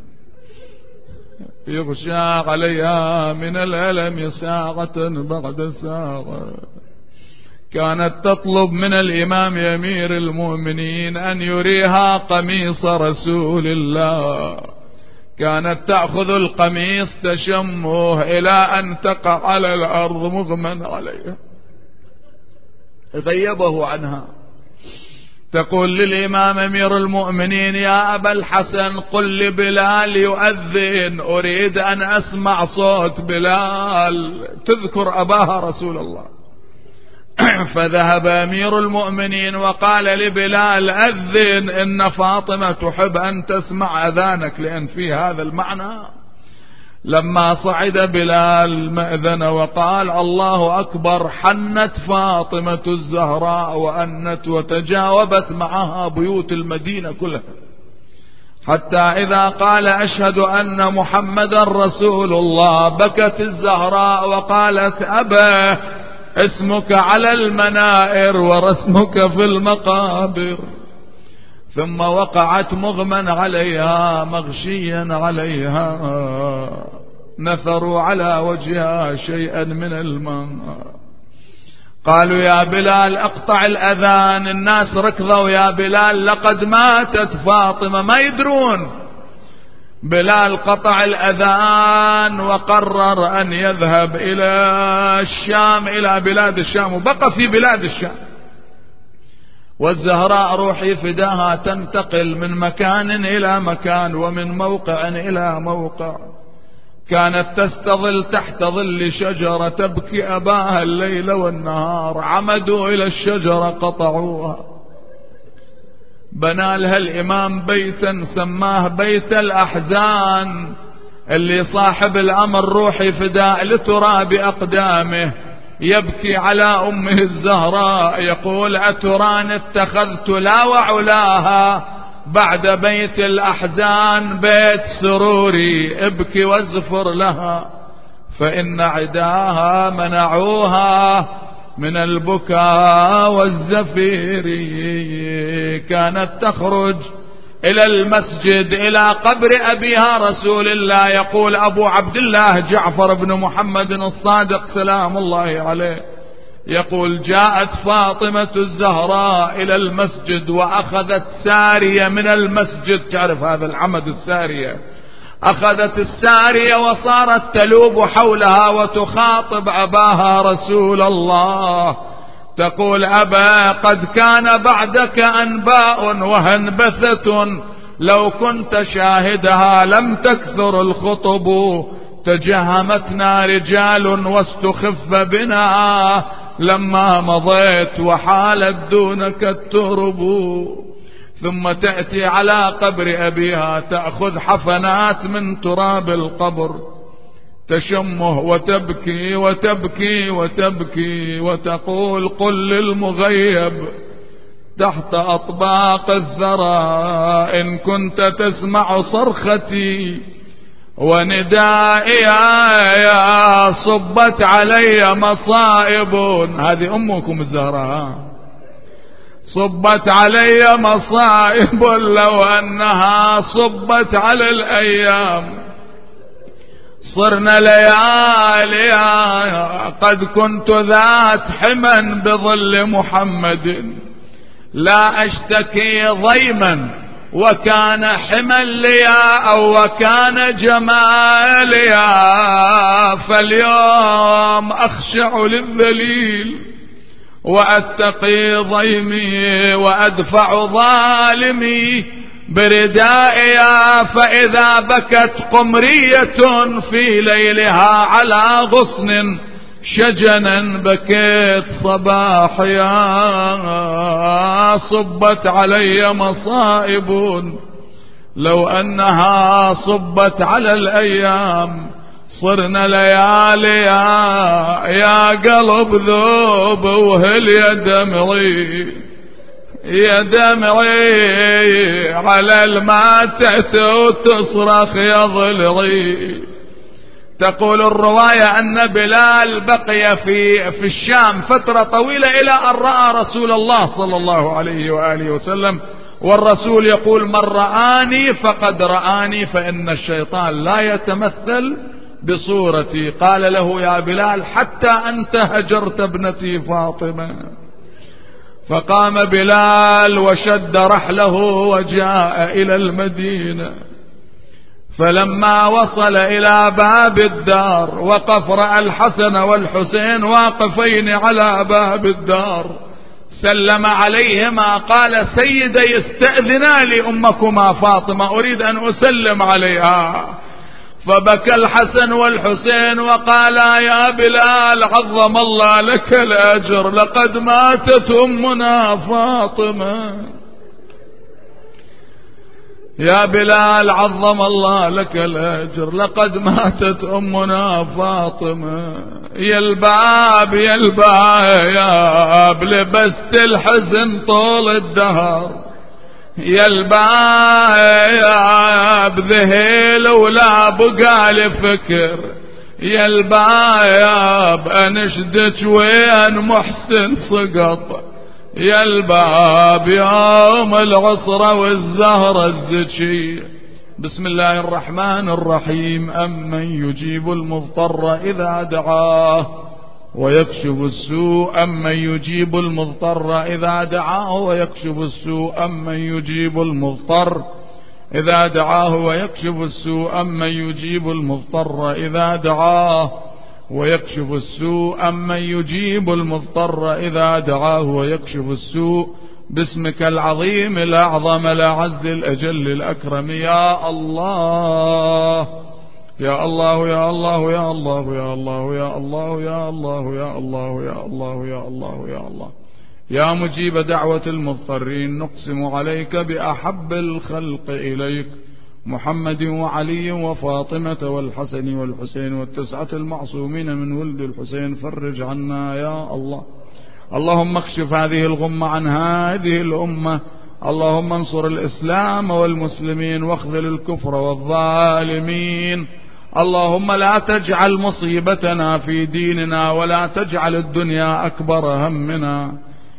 يغشى عليها من الألم ساعة بعد ساعة. كانت تطلب من الإمام أمير المؤمنين أن يريها قميص رسول الله، كانت تأخذ القميص تشمه إلى أن تقع على الأرض مغمى عليها، غيبه عنها. تقول للإمام أمير المؤمنين يا أبا الحسن قل لبلال يؤذن، أريد أن أسمع صوت بلال. تذكر أباها رسول الله. فذهب أمير المؤمنين وقال لبلال أذن، إن فاطمة تحب أن تسمع أذانك، لأن في هذا المعنى. لما صعد بلال مأذن وقال الله أكبر، حنت فاطمة الزهراء وأنت وتجاوبت معها بيوت المدينة كلها، حتى إذا قال أشهد أن محمد رسول الله بكت الزهراء وقالت أبا اسمك على المنائر ورسمك في المقابر. ثم وقعت مغمى عليها مغشيا عليها، نثروا على وجهها شيئا من الماء. قالوا يا بلال اقطع الأذان، الناس ركضوا يا بلال لقد ماتت فاطمة، ما يدرون. بلال قطع الأذان وقرر أن يذهب إلى الشام، إلى بلاد الشام، وبقى في بلاد الشام. والزهراء روحي فداها تنتقل من مكان إلى مكان ومن موقع إلى موقع. كانت تستظل تحت ظل شجرة تبكي أباها الليل والنهار، عمدوا إلى الشجرة قطعوها. بنى لها الإمام بيتا سماه بيت الأحزان، اللي صاحب الأمر روحي فداء لتراب أقدامه يبكي على أمه الزهراء، يقول أتران اتخذت لا وعلاها بعد بيت الأحزان بيت سروري، ابكي وازفر لها فإن عداها منعوها من البكاء والزفير. كانت تخرج إلى المسجد إلى قبر أبيها رسول الله، يقول أبو عبد الله جعفر بن محمد الصادق سلام الله عليه، يقول جاءت فاطمة الزهراء إلى المسجد وأخذت سارية من المسجد، تعرف هذا العمد السارية، أخذت السارية وصارت تلوب حولها وتخاطب أباها رسول الله، تقول أبا قد كان بعدك أنباء وهنبثة، لو كنت شاهدها لم تكثر الخطب، تجهمتنا رجال واستخف بنا لما مضيت وحالت دونك الترب. ثم تأتي على قبر أبيها تأخذ حفنات من تراب القبر تشمه وتبكي وتبكي وتبكي وتقول: قل للمغيب تحت أطباق الثرى إن كنت تسمع صرختي وندائي يا صبت علي مصائب. هذه أمكم الزهراء. صبت علي مصائب لو أنها صبت على الأيام. صرنا ليالي قد كنت ذات حما بظل محمد لا أشتكي ضيما وكان حما ليا أو وكان جماليا. فاليوم أخشع للذليل وأتقي ضيمي وأدفع ظالمي بردائيا. فإذا بكت قمرية في ليلها على غصن شجنا بكيت صباحيا. صبت علي مصائب لو أنها صبت على الأيام. صرنا ليالي يا قلب ذوب وهل يا دمعي يا دمعي على الماتت وتصرخ يا ضلعي. تقول الرواية أن بلال بقي في الشام فترة طويلة إلى أن رأى رسول الله صلى الله عليه وآله وسلم، والرسول يقول: من رآني فقد رآني فإن الشيطان لا يتمثل بصورتي. قال له: يا بلال حتى أنت هجرت ابنتي فاطمة. فقام بلال وشد رحله وجاء إلى المدينة. فلما وصل إلى باب الدار وقف رأى الحسن والحسين واقفين على باب الدار. سلم عليهما قال: سيدي استأذنا لي أمكما فاطمة أريد أن أسلم عليها. فبكى الحسن والحسين وقالا: يا بلال عظم الله لك الأجر لقد ماتت أمنا فاطمة. يا بلال عظم الله لك الأجر لقد ماتت أمنا فاطمة. يا الباب يا الباب لبست الحزن طول الدهر. يا الباب ذهيل ولا بقى لفكر. يا الباب أنشدك وين محسن سقط. يا الباب يوم العصرة والزهرة الزكية. بسم الله الرحمن الرحيم. أمن يجيب المضطر إذا دعاه ويكشف السوء. أمن يجيب المضطر إذا دعاه ويكشف السوء. أمن يجيب المضطر إذا دعاه ويكشف السوء. أمن يجيب المضطر إذا دعاه ويكشف السوء. أمن يجيب المضطر إذا دعاه ويكشف السوء. باسمك العظيم الأعظم الأعز الأجل الأكرم يا الله يا الله يا الله يا الله يا الله يا الله يا الله يا الله يا الله يا الله يا الله يا مجيب دعوة المضطرين. نقسم عليك بأحب الخلق إليك محمد وعلي وفاطمة والحسن والحسين والتسعة المعصومين من ولد الحسين. فرج عنا يا الله. اللهم اكشف هذه الغمة عن هذه الأمة. اللهم انصر الإسلام والمسلمين واخذل الكفر والظالمين. اللهم لا تجعل مصيبتنا في ديننا ولا تجعل الدنيا أكبر همنا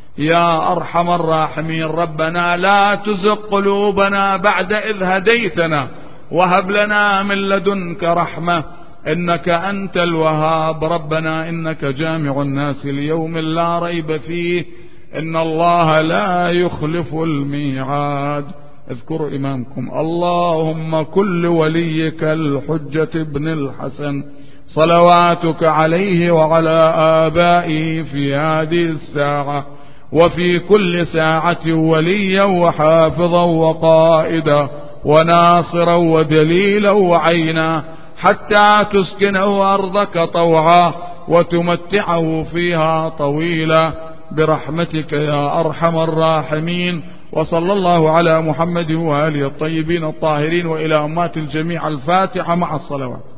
يا أرحم الراحمين. ربنا لا تزغ قلوبنا بعد إذ هديتنا وهب لنا من لدنك رحمة إنك أنت الوهاب. ربنا إنك جامع الناس ليوم لا ريب فيه إن الله لا يخلف الميعاد. اذكروا إمامكم. اللهم كل وليك الحجة ابن الحسن صلواتك عليه وعلى آبائه في هذه الساعة وفي كل ساعة وليا وحافظا وقائدا وناصرا ودليلا وعينا حتى تسكنه أرضك طوعا وتمتعه فيها طويلا برحمتك يا أرحم الراحمين. وصلى الله على محمد وآله الطيبين الطاهرين، وإلى أمات الجميع الفاتحة مع الصلوات.